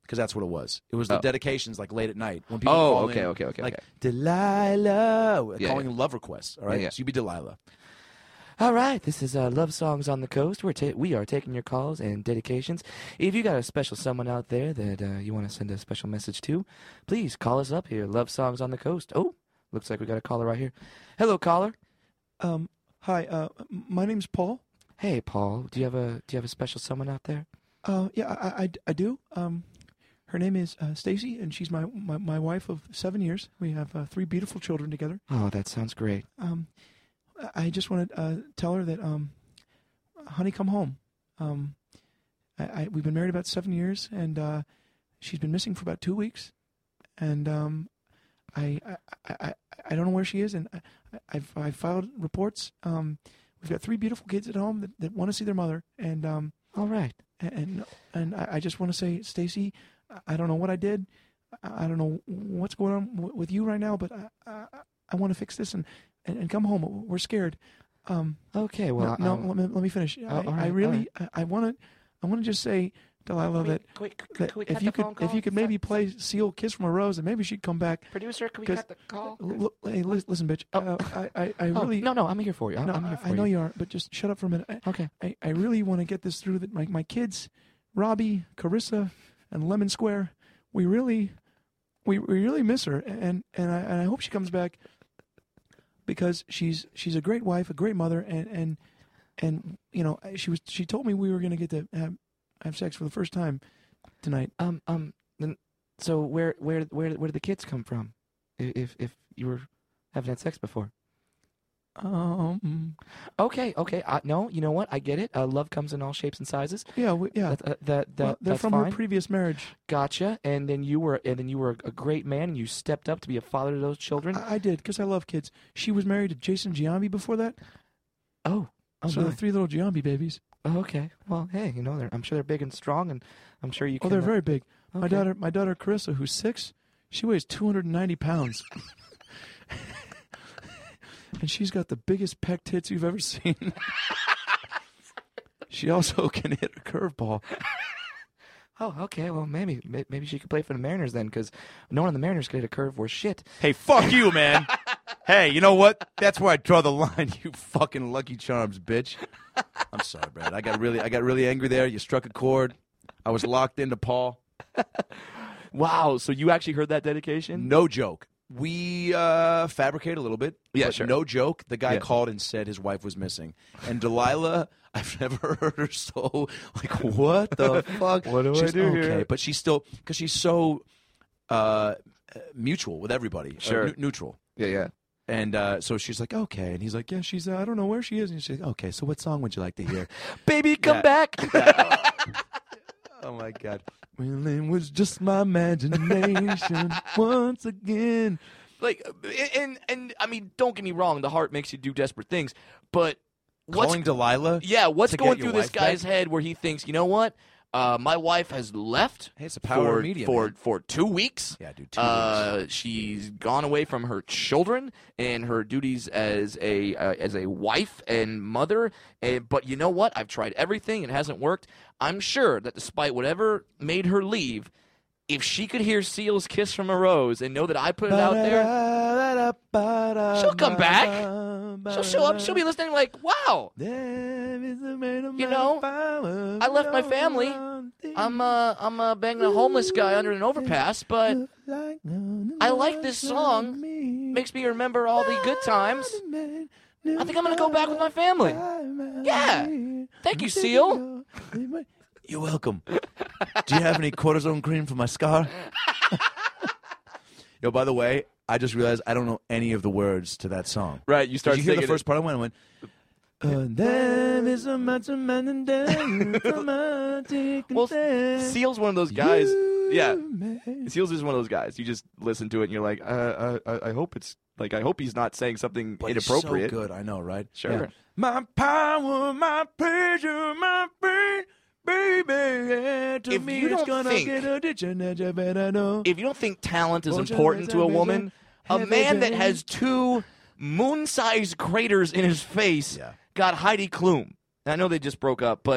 because that's what it was. It was the Oh. dedications like late at night when people Oh, call okay, in, okay, okay, like okay. Delilah, Yeah, calling yeah. love requests. All right, Yeah, yeah. so you be Delilah. All right, this is uh, Love Songs on the Coast. We're ta- we are taking your calls and dedications. If you got a special someone out there that uh, you want to send a special message to, please call us up here. Love Songs on the Coast. Oh, looks like we got a caller right here. Hello, caller. Um, hi, uh, m- my name's Paul. Hey, Paul. Do you have a Do you have a special someone out there? Uh, yeah, I, I, I do. Um, her name is uh, Stacy, and she's my, my, my wife of seven years. We have uh, three beautiful children together. Oh, that sounds great. Um, I I just want to uh, tell her that, um, honey, come home. Um, I, I we've been married about seven years, and uh, she's been missing for about two weeks, and um, I, I, I, I don't know where she is, and I, I've I've filed reports. Um, we've got three beautiful kids at home that, that want to see their mother, and um, All right. and and I, I just want to say, Stacy, I don't know what I did. I, I don't know what's going on w- with you right now, but I I, I want to fix this and, and, and come home. We're scared. Um, Okay. Well, no, um, no let me let me finish. Oh, I, all I right, really I want to I want to just say, Delilah, that, that if you could if you could maybe play Seal "Kiss from a Rose" and maybe she'd come back. Producer, can we 'Cause- cut the call? Look, hey, listen, listen bitch. Oh. Uh, I I, I Oh, really no, no, I'm here for you. I'm, no, I'm here for I know you aren't, but just shut up for a minute. I, Okay. I, I really want to get this through. That my my kids, Robbie, Carissa, and Lemon Square, we really, we, we really miss her, and and I and I hope she comes back, because she's she's a great wife, a great mother, and and and you know she was she told me we were going to get to have have sex for the first time tonight. Um, um, then, so where, where, where, where did the kids come from? I- If, if you were having had sex before. Um. Okay, okay. I, no, you know what? I get it. Uh, love comes in all shapes and sizes. Yeah. We, yeah. That, uh, that, that Well, they're that's from fine. her previous marriage. Gotcha. And then you were, and then you were a great man, and you stepped up to be a father to those children. I, I did, because I love kids. She was married to Jason Giambi before that. oh, oh, so my. the three little Giambi babies. Oh, okay. Well, hey, you know, they're, I'm sure they're big and strong, and I'm sure you Oh, can. they're uh, very big. My okay. daughter, my daughter Carissa, who's six, she weighs two hundred ninety pounds, and she's got the biggest pec tits you've ever seen. She also can hit a curveball. Oh, okay. Well, maybe may- maybe she could play for the Mariners then, because no one on the Mariners could hit a curve worth shit. Hey, fuck you, man. Hey, you know what? That's where I draw the line. You fucking Lucky Charms, bitch. I'm sorry, Brad. I got really, I got really angry there. You struck a chord. I was locked into Paul. Wow. So you actually heard that dedication? No joke. We uh, fabricate a little bit. Yeah, but sure. No joke. The guy Yeah. called and said his wife was missing. And Delilah, I've never heard her so like, what the fuck? What do I She's, do okay, here? but she's still because she's so uh, mutual with everybody. uh, Sure. neu- neutral. Yeah, yeah. And uh, so she's like, okay. And he's like, yeah, she's. Uh, I don't know where she is. And she's like, okay. So what song would you like to hear? Baby, come Yeah. back. Oh my God. Well, it was just my imagination once again. Like, and and I mean, don't get me wrong. The heart makes you do desperate things, but what's Calling Delilah. yeah? What's to get going your through this wife guy's back? head where he thinks, you know what? Uh, my wife has left Hey, it's the power for of media, for man. for two weeks. Yeah, dude. Two Uh, she's gone away from her children and her duties as a uh, as a wife and mother. And, but you know what? I've tried everything; it hasn't worked. I'm sure that despite whatever made her leave, if she could hear Seal's "Kiss from a Rose" and know that I put it out there, she'll come back. She'll show up. She'll be listening like, "Wow, You know, I left my family. I'm uh I'm uh, banging a homeless guy under an overpass, but I like this song. Makes me remember all the good times. I think I'm gonna go back with my family." Yeah. Thank you, Seal. You're welcome. Do you have any cortisone cream for my scar? Yo, by the way, I just realized I don't know any of the words to that song. Right, you Did start you hear the singing first part? I went, I went, uh, there is a mountain man and there is a mountain Well, there. Seal's one of those guys. You Yeah. may- Seal's is one of those guys. You just listen to it and you're like, uh, uh, I hope it's like I hope he's not saying something But it's inappropriate. so good, I know, right? Sure. Yeah. My power, my pleasure, my pain, baby. To If me, you it's don't gonna think- get a ditch and that you better know. If you don't think talent is Won't you important raise to a that woman, a vision? man that Heavy has two moon-sized craters in his face Yeah. got Heidi Klum. And I know they just broke up, but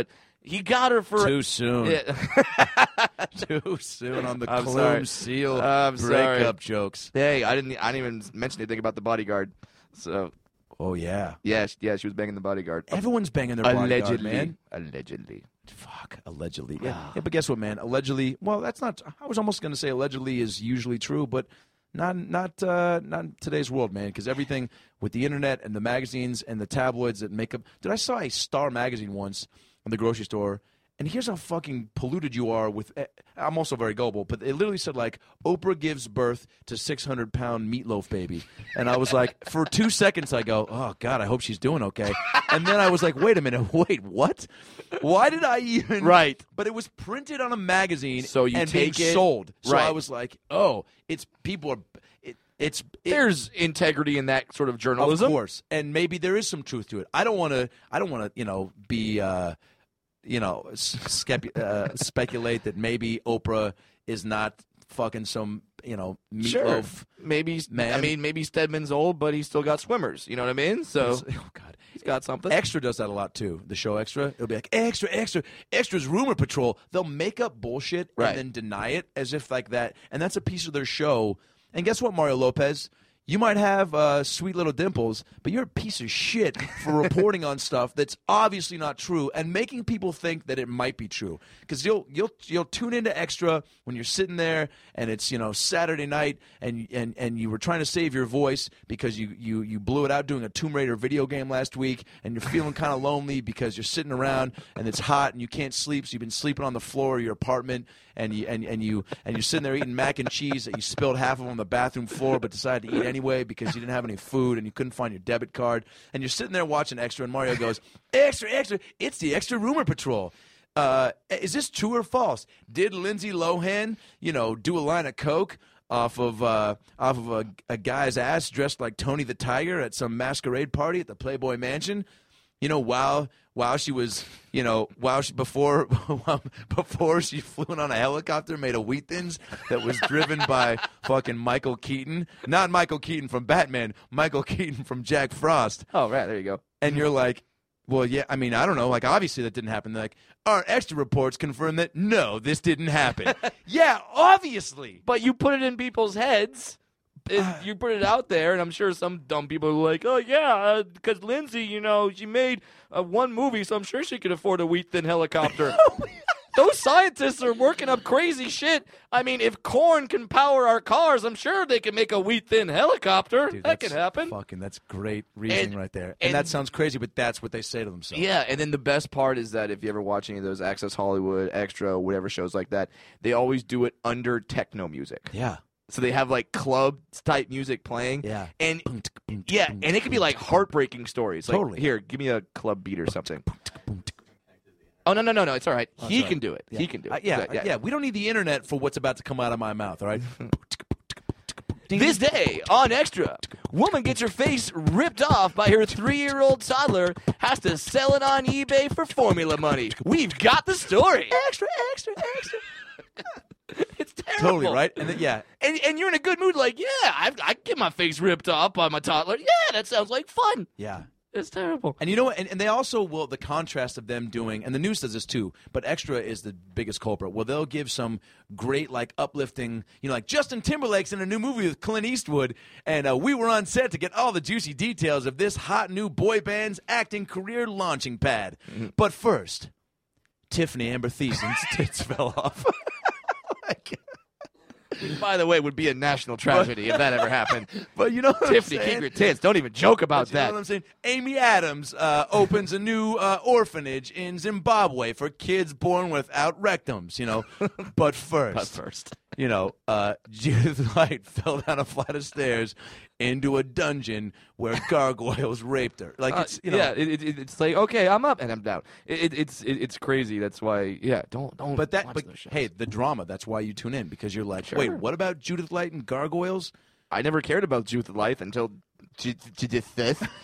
He got her for Too soon. Yeah. Too soon on the I'm Clume sorry. Seal I'm sorry. breakup jokes. Hey, I didn't. I didn't even mention anything about the bodyguard. So Oh yeah. yeah, she, yeah, she was banging the bodyguard. Everyone's banging their bodyguard, Allegedly, man. allegedly. Fuck, allegedly. Yeah. yeah, but guess what, man? Allegedly. Well, that's not. I was almost going to say allegedly is usually true, but not not uh, not in today's world, man. Because everything with the internet and the magazines and the tabloids that make up. Dude, I saw a Star magazine once in the grocery store. And here's how fucking polluted you are with. I'm also very gullible, but it literally said like Oprah gives birth to six hundred pound meatloaf baby, and I was like, for two seconds, I go, oh god, I hope she's doing okay, and then I was like, wait a minute, wait, what? Why did I even? Right. But it was printed on a magazine, So you and take being it- sold. So right. I was like, oh, it's people are. It, it's it, There's integrity in that sort of journalism. of course, and maybe there is some truth to it. I don't want to. I don't want to. You know, be. Uh, you know, skepu- uh, speculate that maybe Oprah is not fucking some, you know, Sure. meatloaf. Maybe. Man. I mean, maybe Stedman's old, but he's still got swimmers. You know what I mean? So Oh God, he's got something. Extra does that a lot too. The show Extra, it'll be like Extra, Extra, Extra's rumor patrol. They'll make up bullshit Right. and then deny it as if like that, and that's a piece of their show. And guess what, Mario Lopez? You might have uh, sweet little dimples, but you're a piece of shit for reporting on stuff that's obviously not true and making people think that it might be true. Because you'll you'll you'll tune into Extra when you're sitting there and it's, you know, Saturday night and and and you were trying to save your voice because you you you blew it out doing a Tomb Raider video game last week and you're feeling kind of lonely because you're sitting around and it's hot and you can't sleep, so you've been sleeping on the floor of your apartment and you and, and you and you're sitting there eating mac and cheese that you spilled half of on the bathroom floor but decided to eat anyway because you didn't have any food and you couldn't find your debit card, and you're sitting there watching Extra and Mario goes, Extra, Extra, it's the Extra Rumor Patrol. Uh, is this true or false? Did Lindsay Lohan, you know, do a line of coke off of uh, off of a, a guy's ass dressed like Tony the Tiger at some masquerade party at the Playboy Mansion? You know, while while she was, you know, while she before before she flew in on a helicopter made of wheat thins that was driven by fucking Michael Keaton, not Michael Keaton from Batman, Michael Keaton from Jack Frost. Oh, right. There you go. And you're like, well, yeah, I mean, I don't know. Like, obviously that didn't happen. They're like, our Extra reports confirm that no, this didn't happen. Yeah, obviously. But you put it in people's heads. It, you put it out there, and I'm sure some dumb people are like, "Oh yeah, because Lindsay, you know, she made uh, one movie, so I'm sure she could afford a wheat thin helicopter." Those scientists are working up crazy shit. I mean, if corn can power our cars, I'm sure they can make a wheat thin helicopter. Dude, that that's can happen. Fucking, that's great reasoning And- right there. And, and- that sounds crazy, but that's what they say to themselves. Yeah, and then the best part is that if you ever watch any of those Access Hollywood, Extra, whatever shows like that, they always do it under techno music. Yeah. So they have like club type music playing. Yeah. And yeah, and it can be like heartbreaking stories. Like, Totally. here, give me a club beat or something. Oh no no no no! It's all right. Oh, he sorry. can do it. Yeah. He can do it. Uh, yeah, So, yeah, We don't need the internet for what's about to come out of my mouth, all right? This day on Extra, woman gets her face ripped off by her three-year-old toddler, has to sell it on eBay for formula money. We've got the story. Extra, extra, extra. It's terrible. Totally, right? And then, yeah, And, and you're in a good mood, like, yeah, I, I get my face ripped off by my toddler. Yeah, that sounds like fun. yeah. It's terrible. And you know what? And, and they also will, the contrast of them doing, and the news does this too, but Extra is the biggest culprit. Well, they'll give some great, like, uplifting, you know, like Justin Timberlake's in a new movie with Clint Eastwood, and uh, we were on set to get all the juicy details of this hot new boy band's acting career launching pad. Mm-hmm. But first, Tiffany Amber Thiessen's tits fell off. By the way, would be a national tragedy if that ever happened. But you know what Tiffany, I'm keep saying? your tits. Don't even joke about You know that. what I'm saying? Amy Adams uh, opens a new uh, orphanage in Zimbabwe for kids born without rectums, you know. But first, But first. you know, uh, Judith Light fell down a flight of stairs into a dungeon where gargoyles raped her. Like, it's, you know. Uh, yeah, it, it, it's like, okay, I'm up and I'm down. It, it, it's it, it's crazy. That's why, yeah, don't don't. But that, watch but those shows. hey, the drama. That's why you tune in, because you're like, Sure. wait, what about Judith Light and gargoyles? I never cared about Judith Life until Ju- Judith.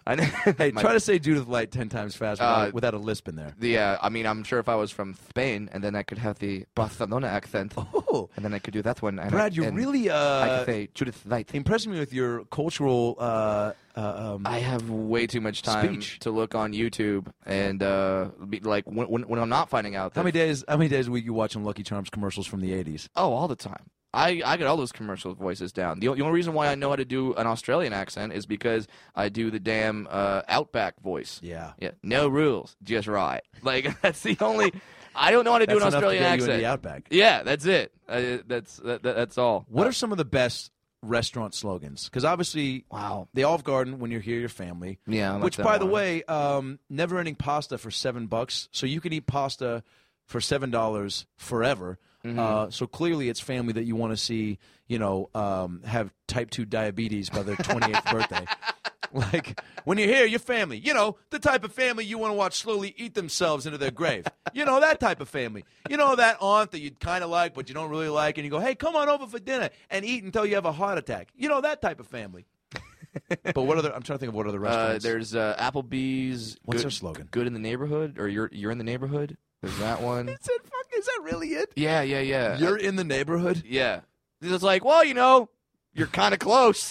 I know. Hey, My- try to say Judith Light ten times fast without, Uh, without a lisp in there. Yeah, I mean, I'm sure if I was from Spain, and then I could have the Barcelona accent, Oh, and then I could do that one. And Brad, I, you're and really I uh, could say Judith Light. impressing me with your cultural. Uh, uh, um, I have way too much time Speech. to look on YouTube, and uh, be, like when, when when I'm not finding out. That, how many days? How many days a week you watching Lucky Charms commercials from the eighties? Oh, all the time. I, I get all those commercial voices down. The, o- the only reason why I know how to do an Australian accent is because I do the damn uh, Outback voice. Yeah. Yeah, no rules, just right. Like that's the only. I don't know how to do That's an enough to Australian get you in accent. the Outback. Yeah, that's it. Uh, that's that, that, that's all. What Uh, are some of the best restaurant slogans? Because obviously, wow? the Olive Garden, when you're here, your family. Yeah, I like Which, that by the one. way, um, never-ending pasta for seven bucks. So you can eat pasta for seven dollars forever. Mm-hmm. Uh, so clearly, it's family that you want to see. You know, um, have type two diabetes by their twenty-eighth birthday. Like when you're here, your family. You know, the type of family you want to watch slowly eat themselves into their grave. You know, that type of family. You know, that aunt that you kind of like, but you don't really like, and you go, "Hey, come on over for dinner and eat until you have a heart attack." You know, that type of family. But what other? I'm trying to think of what other Uh, restaurants. there's uh, Applebee's. What's good, their slogan? Good in the neighborhood, or you're you're in the neighborhood. There's that one. Is that, fuck, is that really it? Yeah, yeah, yeah. You're in the neighborhood? Yeah. It's like, well, you know, you're kind of close.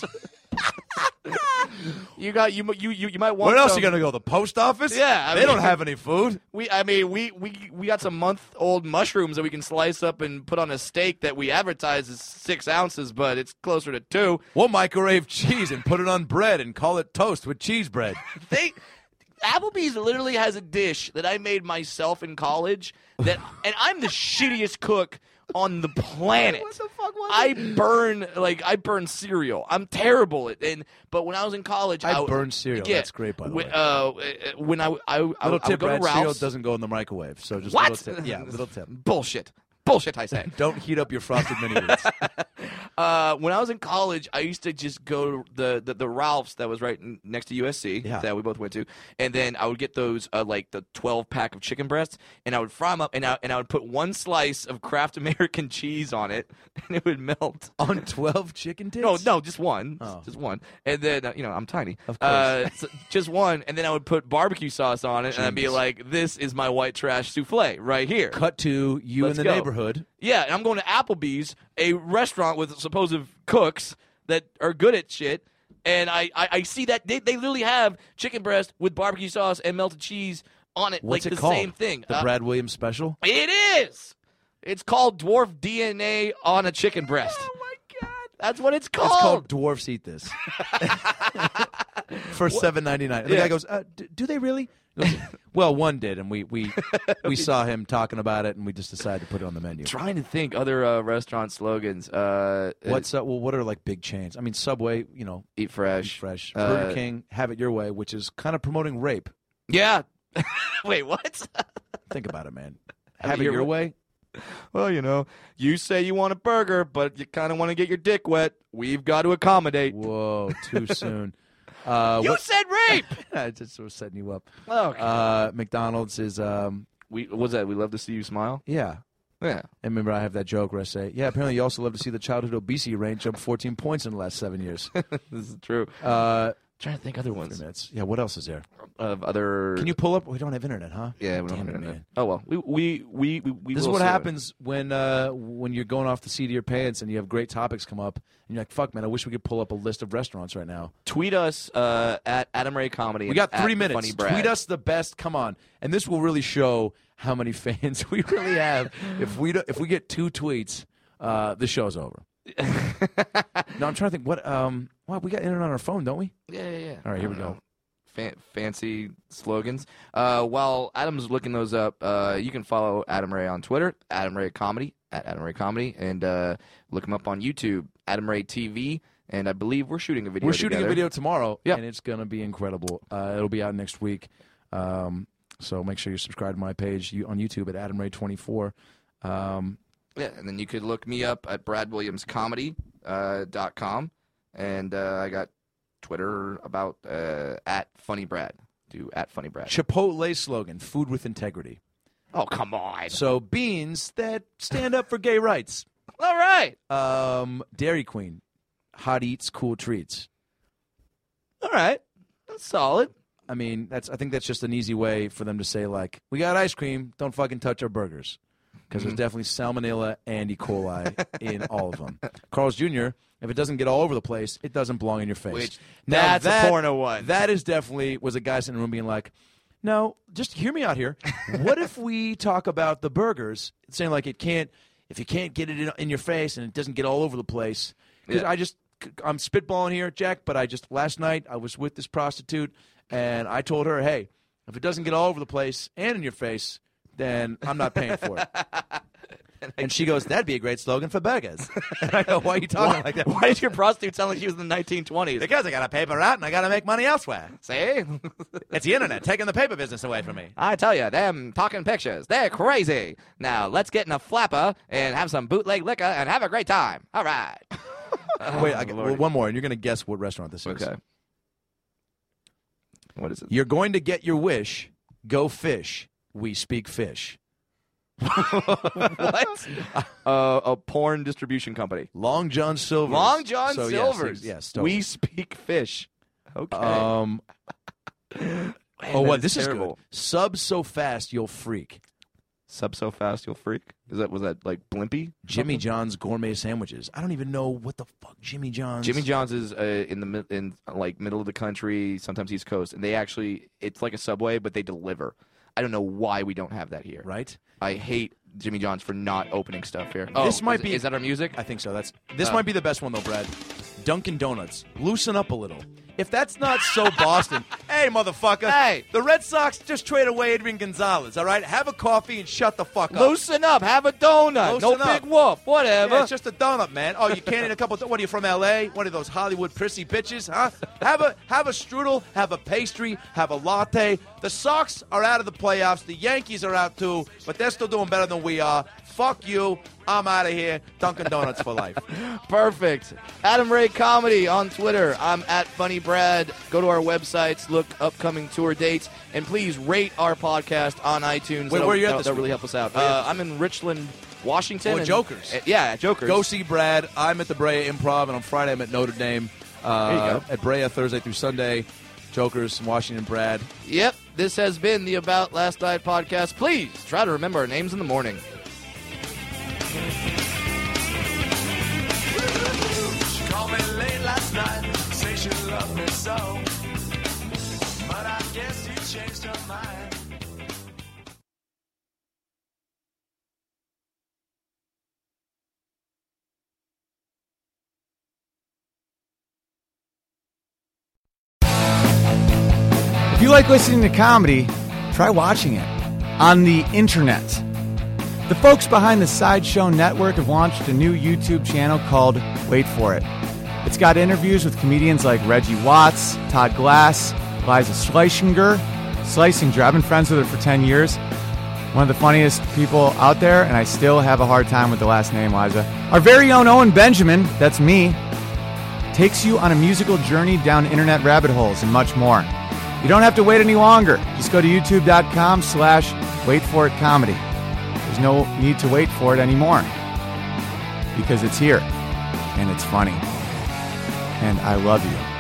you got you you you, you might want. Where else some- are you going to go? The post office? Yeah, I they mean- don't have any food. We, I mean, we, we we got some month old mushrooms that we can slice up and put on a steak that we advertise as six ounces, but it's closer to two. We'll microwave cheese and put it on bread and call it toast with cheese bread. They Applebee's literally has a dish that I made myself in college that, and I'm the shittiest cook on the planet. What the fuck was I burn like I burn cereal. I'm terrible at and but when I was in college, I would- burn cereal. yeah, That's great, by the when, way. Uh, when I I, I, I Little would tip, go to Brad, cereal Ralph's. doesn't go in the microwave. So just What? little tip. Yeah, little tip. Bullshit. Bullshit, I say. Don't heat up your frosted mini wheats. Uh, when I was in college, I used to just go to the, the, the Ralph's that was right n- next to U S C Yeah. that we both went to, and then I would get those uh, like the twelve pack of chicken breasts, and I would fry them up, and I and I would put one slice of Kraft American cheese on it, and it would melt. On twelve chicken tits? No, no, just one, Oh. just one, and then uh, you know I'm tiny, Of course. uh, so just one, and then I would put barbecue sauce on it, and I'd be Genius. like, "This is my white trash souffle right here." Cut to you Let's in the go. neighborhood. Yeah, and I'm going to Applebee's, a restaurant with supposed cooks that are good at shit. And I, I, I see that they, they literally have chicken breast with barbecue sauce and melted cheese on it, What's like it the called? same thing. The Uh, Brad Williams special? it is. It's called dwarf D N A on a chicken breast. Oh, my God. That's what it's It's called. called Dwarfs Eat This. For seven ninety-nine. And the Yeah. guy goes, uh, d- do they really? He goes, well, one did, and we we we saw him talking about it, and we just decided to put it on the menu. Trying to think other uh, restaurant slogans. Uh, What's uh, well? What are like big chains? I mean, Subway, you know, Eat Eat Fresh? Fresh, Uh, Burger King, Have It Your Way, which is kind of promoting rape. Yeah. Wait, what? Think about it, man. Have Have, It It Your Your Way? Way. Well, you know, you say you want a burger, but you kind of want to get your dick wet. We've got to accommodate. Whoa, too soon. Uh, You what- said rape. I just was setting you up. Okay. Uh, McDonald's is um, we what's that? We love to see you smile. yeah. Yeah. And remember, I have that joke where I say, yeah, apparently you also love to see the childhood obesity range jump fourteen points in the last seven years. This is true. Uh, trying to think other three ones minutes. Yeah, what else is there? of other. Can you pull up? We don't have internet, huh? Yeah, we don't Damn have it, internet. man. Oh well, we we we we. we This is will what sort of- happens when uh, when you're going off the seat of your pants and you have great topics come up, and you're like, fuck, man, I wish we could pull up a list of restaurants right now. Tweet us uh, at Adam Ray Comedy. We and got at three The minutes. Funny Brad. Tweet us the best. Come on, and this will really show how many fans we really have. if we do, if we get two tweets, uh, the show's over. No, I'm trying to think. What? Um, well, we got internet on our phone, don't we? Yeah, yeah, yeah. All right, here we I don't go. know. Fan- fancy slogans. Uh, while Adam's looking those up, uh, you can follow Adam Ray on Twitter, Adam Ray Comedy, at Adam Ray Comedy, and uh, look him up on YouTube, Adam Ray T V. And I believe we're shooting a video. We're shooting together. a video tomorrow, Yeah. and it's gonna be incredible. Uh, it'll be out next week. Um, so make sure you subscribe to my page you, on YouTube at Adam Ray twenty-four. Um, Yeah, and then you could look me up at brad williams comedy dot com, and uh, I got Twitter about uh, at Funny Brad. Do at Funny Brad. Chipotle slogan: "Food with integrity." Oh come on! So beans that stand up for gay rights. All right, Um, Dairy Queen, hot eats, cool treats. all right. Solid. I mean, that's. I think that's just an easy way for them to say, like, we got ice cream, don't fucking touch our burgers. Because Mm-hmm. there's definitely salmonella and E. coli in all of them. Carl's Junior, if it doesn't get all over the place, it doesn't belong in your face. Which, Now that's a that- porno one. That is definitely, was a guy sitting in the room being like, no, just hear me out here. What if we talk about the burgers, saying like it can't, if you can't get it in, in your face and it doesn't get all over the place. Because Yeah. I just, I'm spitballing here, Jack, but I just, last night I was with this prostitute and I told her, hey, if it doesn't get all over the place and in your face, then I'm not paying for it. And she goes, that'd be a great slogan for burgers. And I go, why are you talking like that? Why did your prostitute sound like she was in the nineteen twenties? Because I got a paper route and I got to make money elsewhere. See? It's the internet taking the paper business away from me. I tell you, them talking pictures, they're crazy. Now, let's get in a flapper and have some bootleg liquor and have a great time. All right. Wait, I, well, one more, and you're going to guess what restaurant this is. Okay. What is it? You're going to get your wish. Go fish. We speak fish. What? uh, a porn distribution company. Long John Silver's. Long John so, Silver's. Yes, yes totally. We speak fish. Okay. Um. Man, oh, that what? This terrible. is good. Sub so fast you'll freak. Sub so fast you'll freak. Is that was that like Blimpie? Jimmy Something? John's gourmet sandwiches. I don't even know what the fuck Jimmy John's. Jimmy John's is uh, in the mid- in like middle of the country, sometimes East Coast, and they actually it's like a Subway, but they deliver. I don't know why we don't have that here. Right? I hate Jimmy John's for not opening stuff here. This Oh, might is, be- Is that our music? I think so. That's this Oh. might be the best one though, Brad. Dunkin' Donuts. Loosen up a little. If that's not so Boston, hey motherfucker. Hey. The Red Sox just trade away Adrian Gonzalez. All right, have a coffee and shut the fuck up. Loosen up. Have a donut. Loosen no up. big whoop. Whatever. Yeah, it's just a donut, man. Oh, you can't eat a couple. What are you from L A? One of those Hollywood prissy bitches, huh? Have a have a strudel, have a pastry, have a latte. The Sox are out of the playoffs. The Yankees are out too, but they're still doing better than we are. Fuck you. I'm out of here. Dunkin' Donuts for life. Perfect. Adam Ray Comedy on Twitter. I'm at Funny Brad. Go to our websites, look upcoming tour dates, and please rate our podcast on iTunes. Wait, That'll- where are you at that'll- this That'll week? really help us out. Where are you Uh, at I'm in Richland, Washington. Oh, and- Jokers. uh, yeah, at Jokers. Go see Brad. I'm at the Brea Improv, and on Friday I'm at Notre Dame. Uh, There you go. At Brea Thursday through Sunday. Jokers, Washington, Brad. Yep. This has been the About Last Night podcast. Please try to remember our names in the morning. She called me late last night, say she loved me so. But I guess you changed her mind. If you like listening to comedy, try watching it on the internet. The folks behind the Sideshow Network have launched a new YouTube channel called Wait For It. It's got interviews with comedians like Reggie Watts, Todd Glass, Liza Schlesinger. Schlesinger, I've been friends with her for ten years. One of the funniest people out there, and I still have a hard time with the last name, Liza. Our very own Owen Benjamin, that's me, takes you on a musical journey down internet rabbit holes and much more. You don't have to wait any longer. Just go to youtube.com slash wait for it comedy. There's no need to wait for it anymore because it's here and it's funny. And I love you.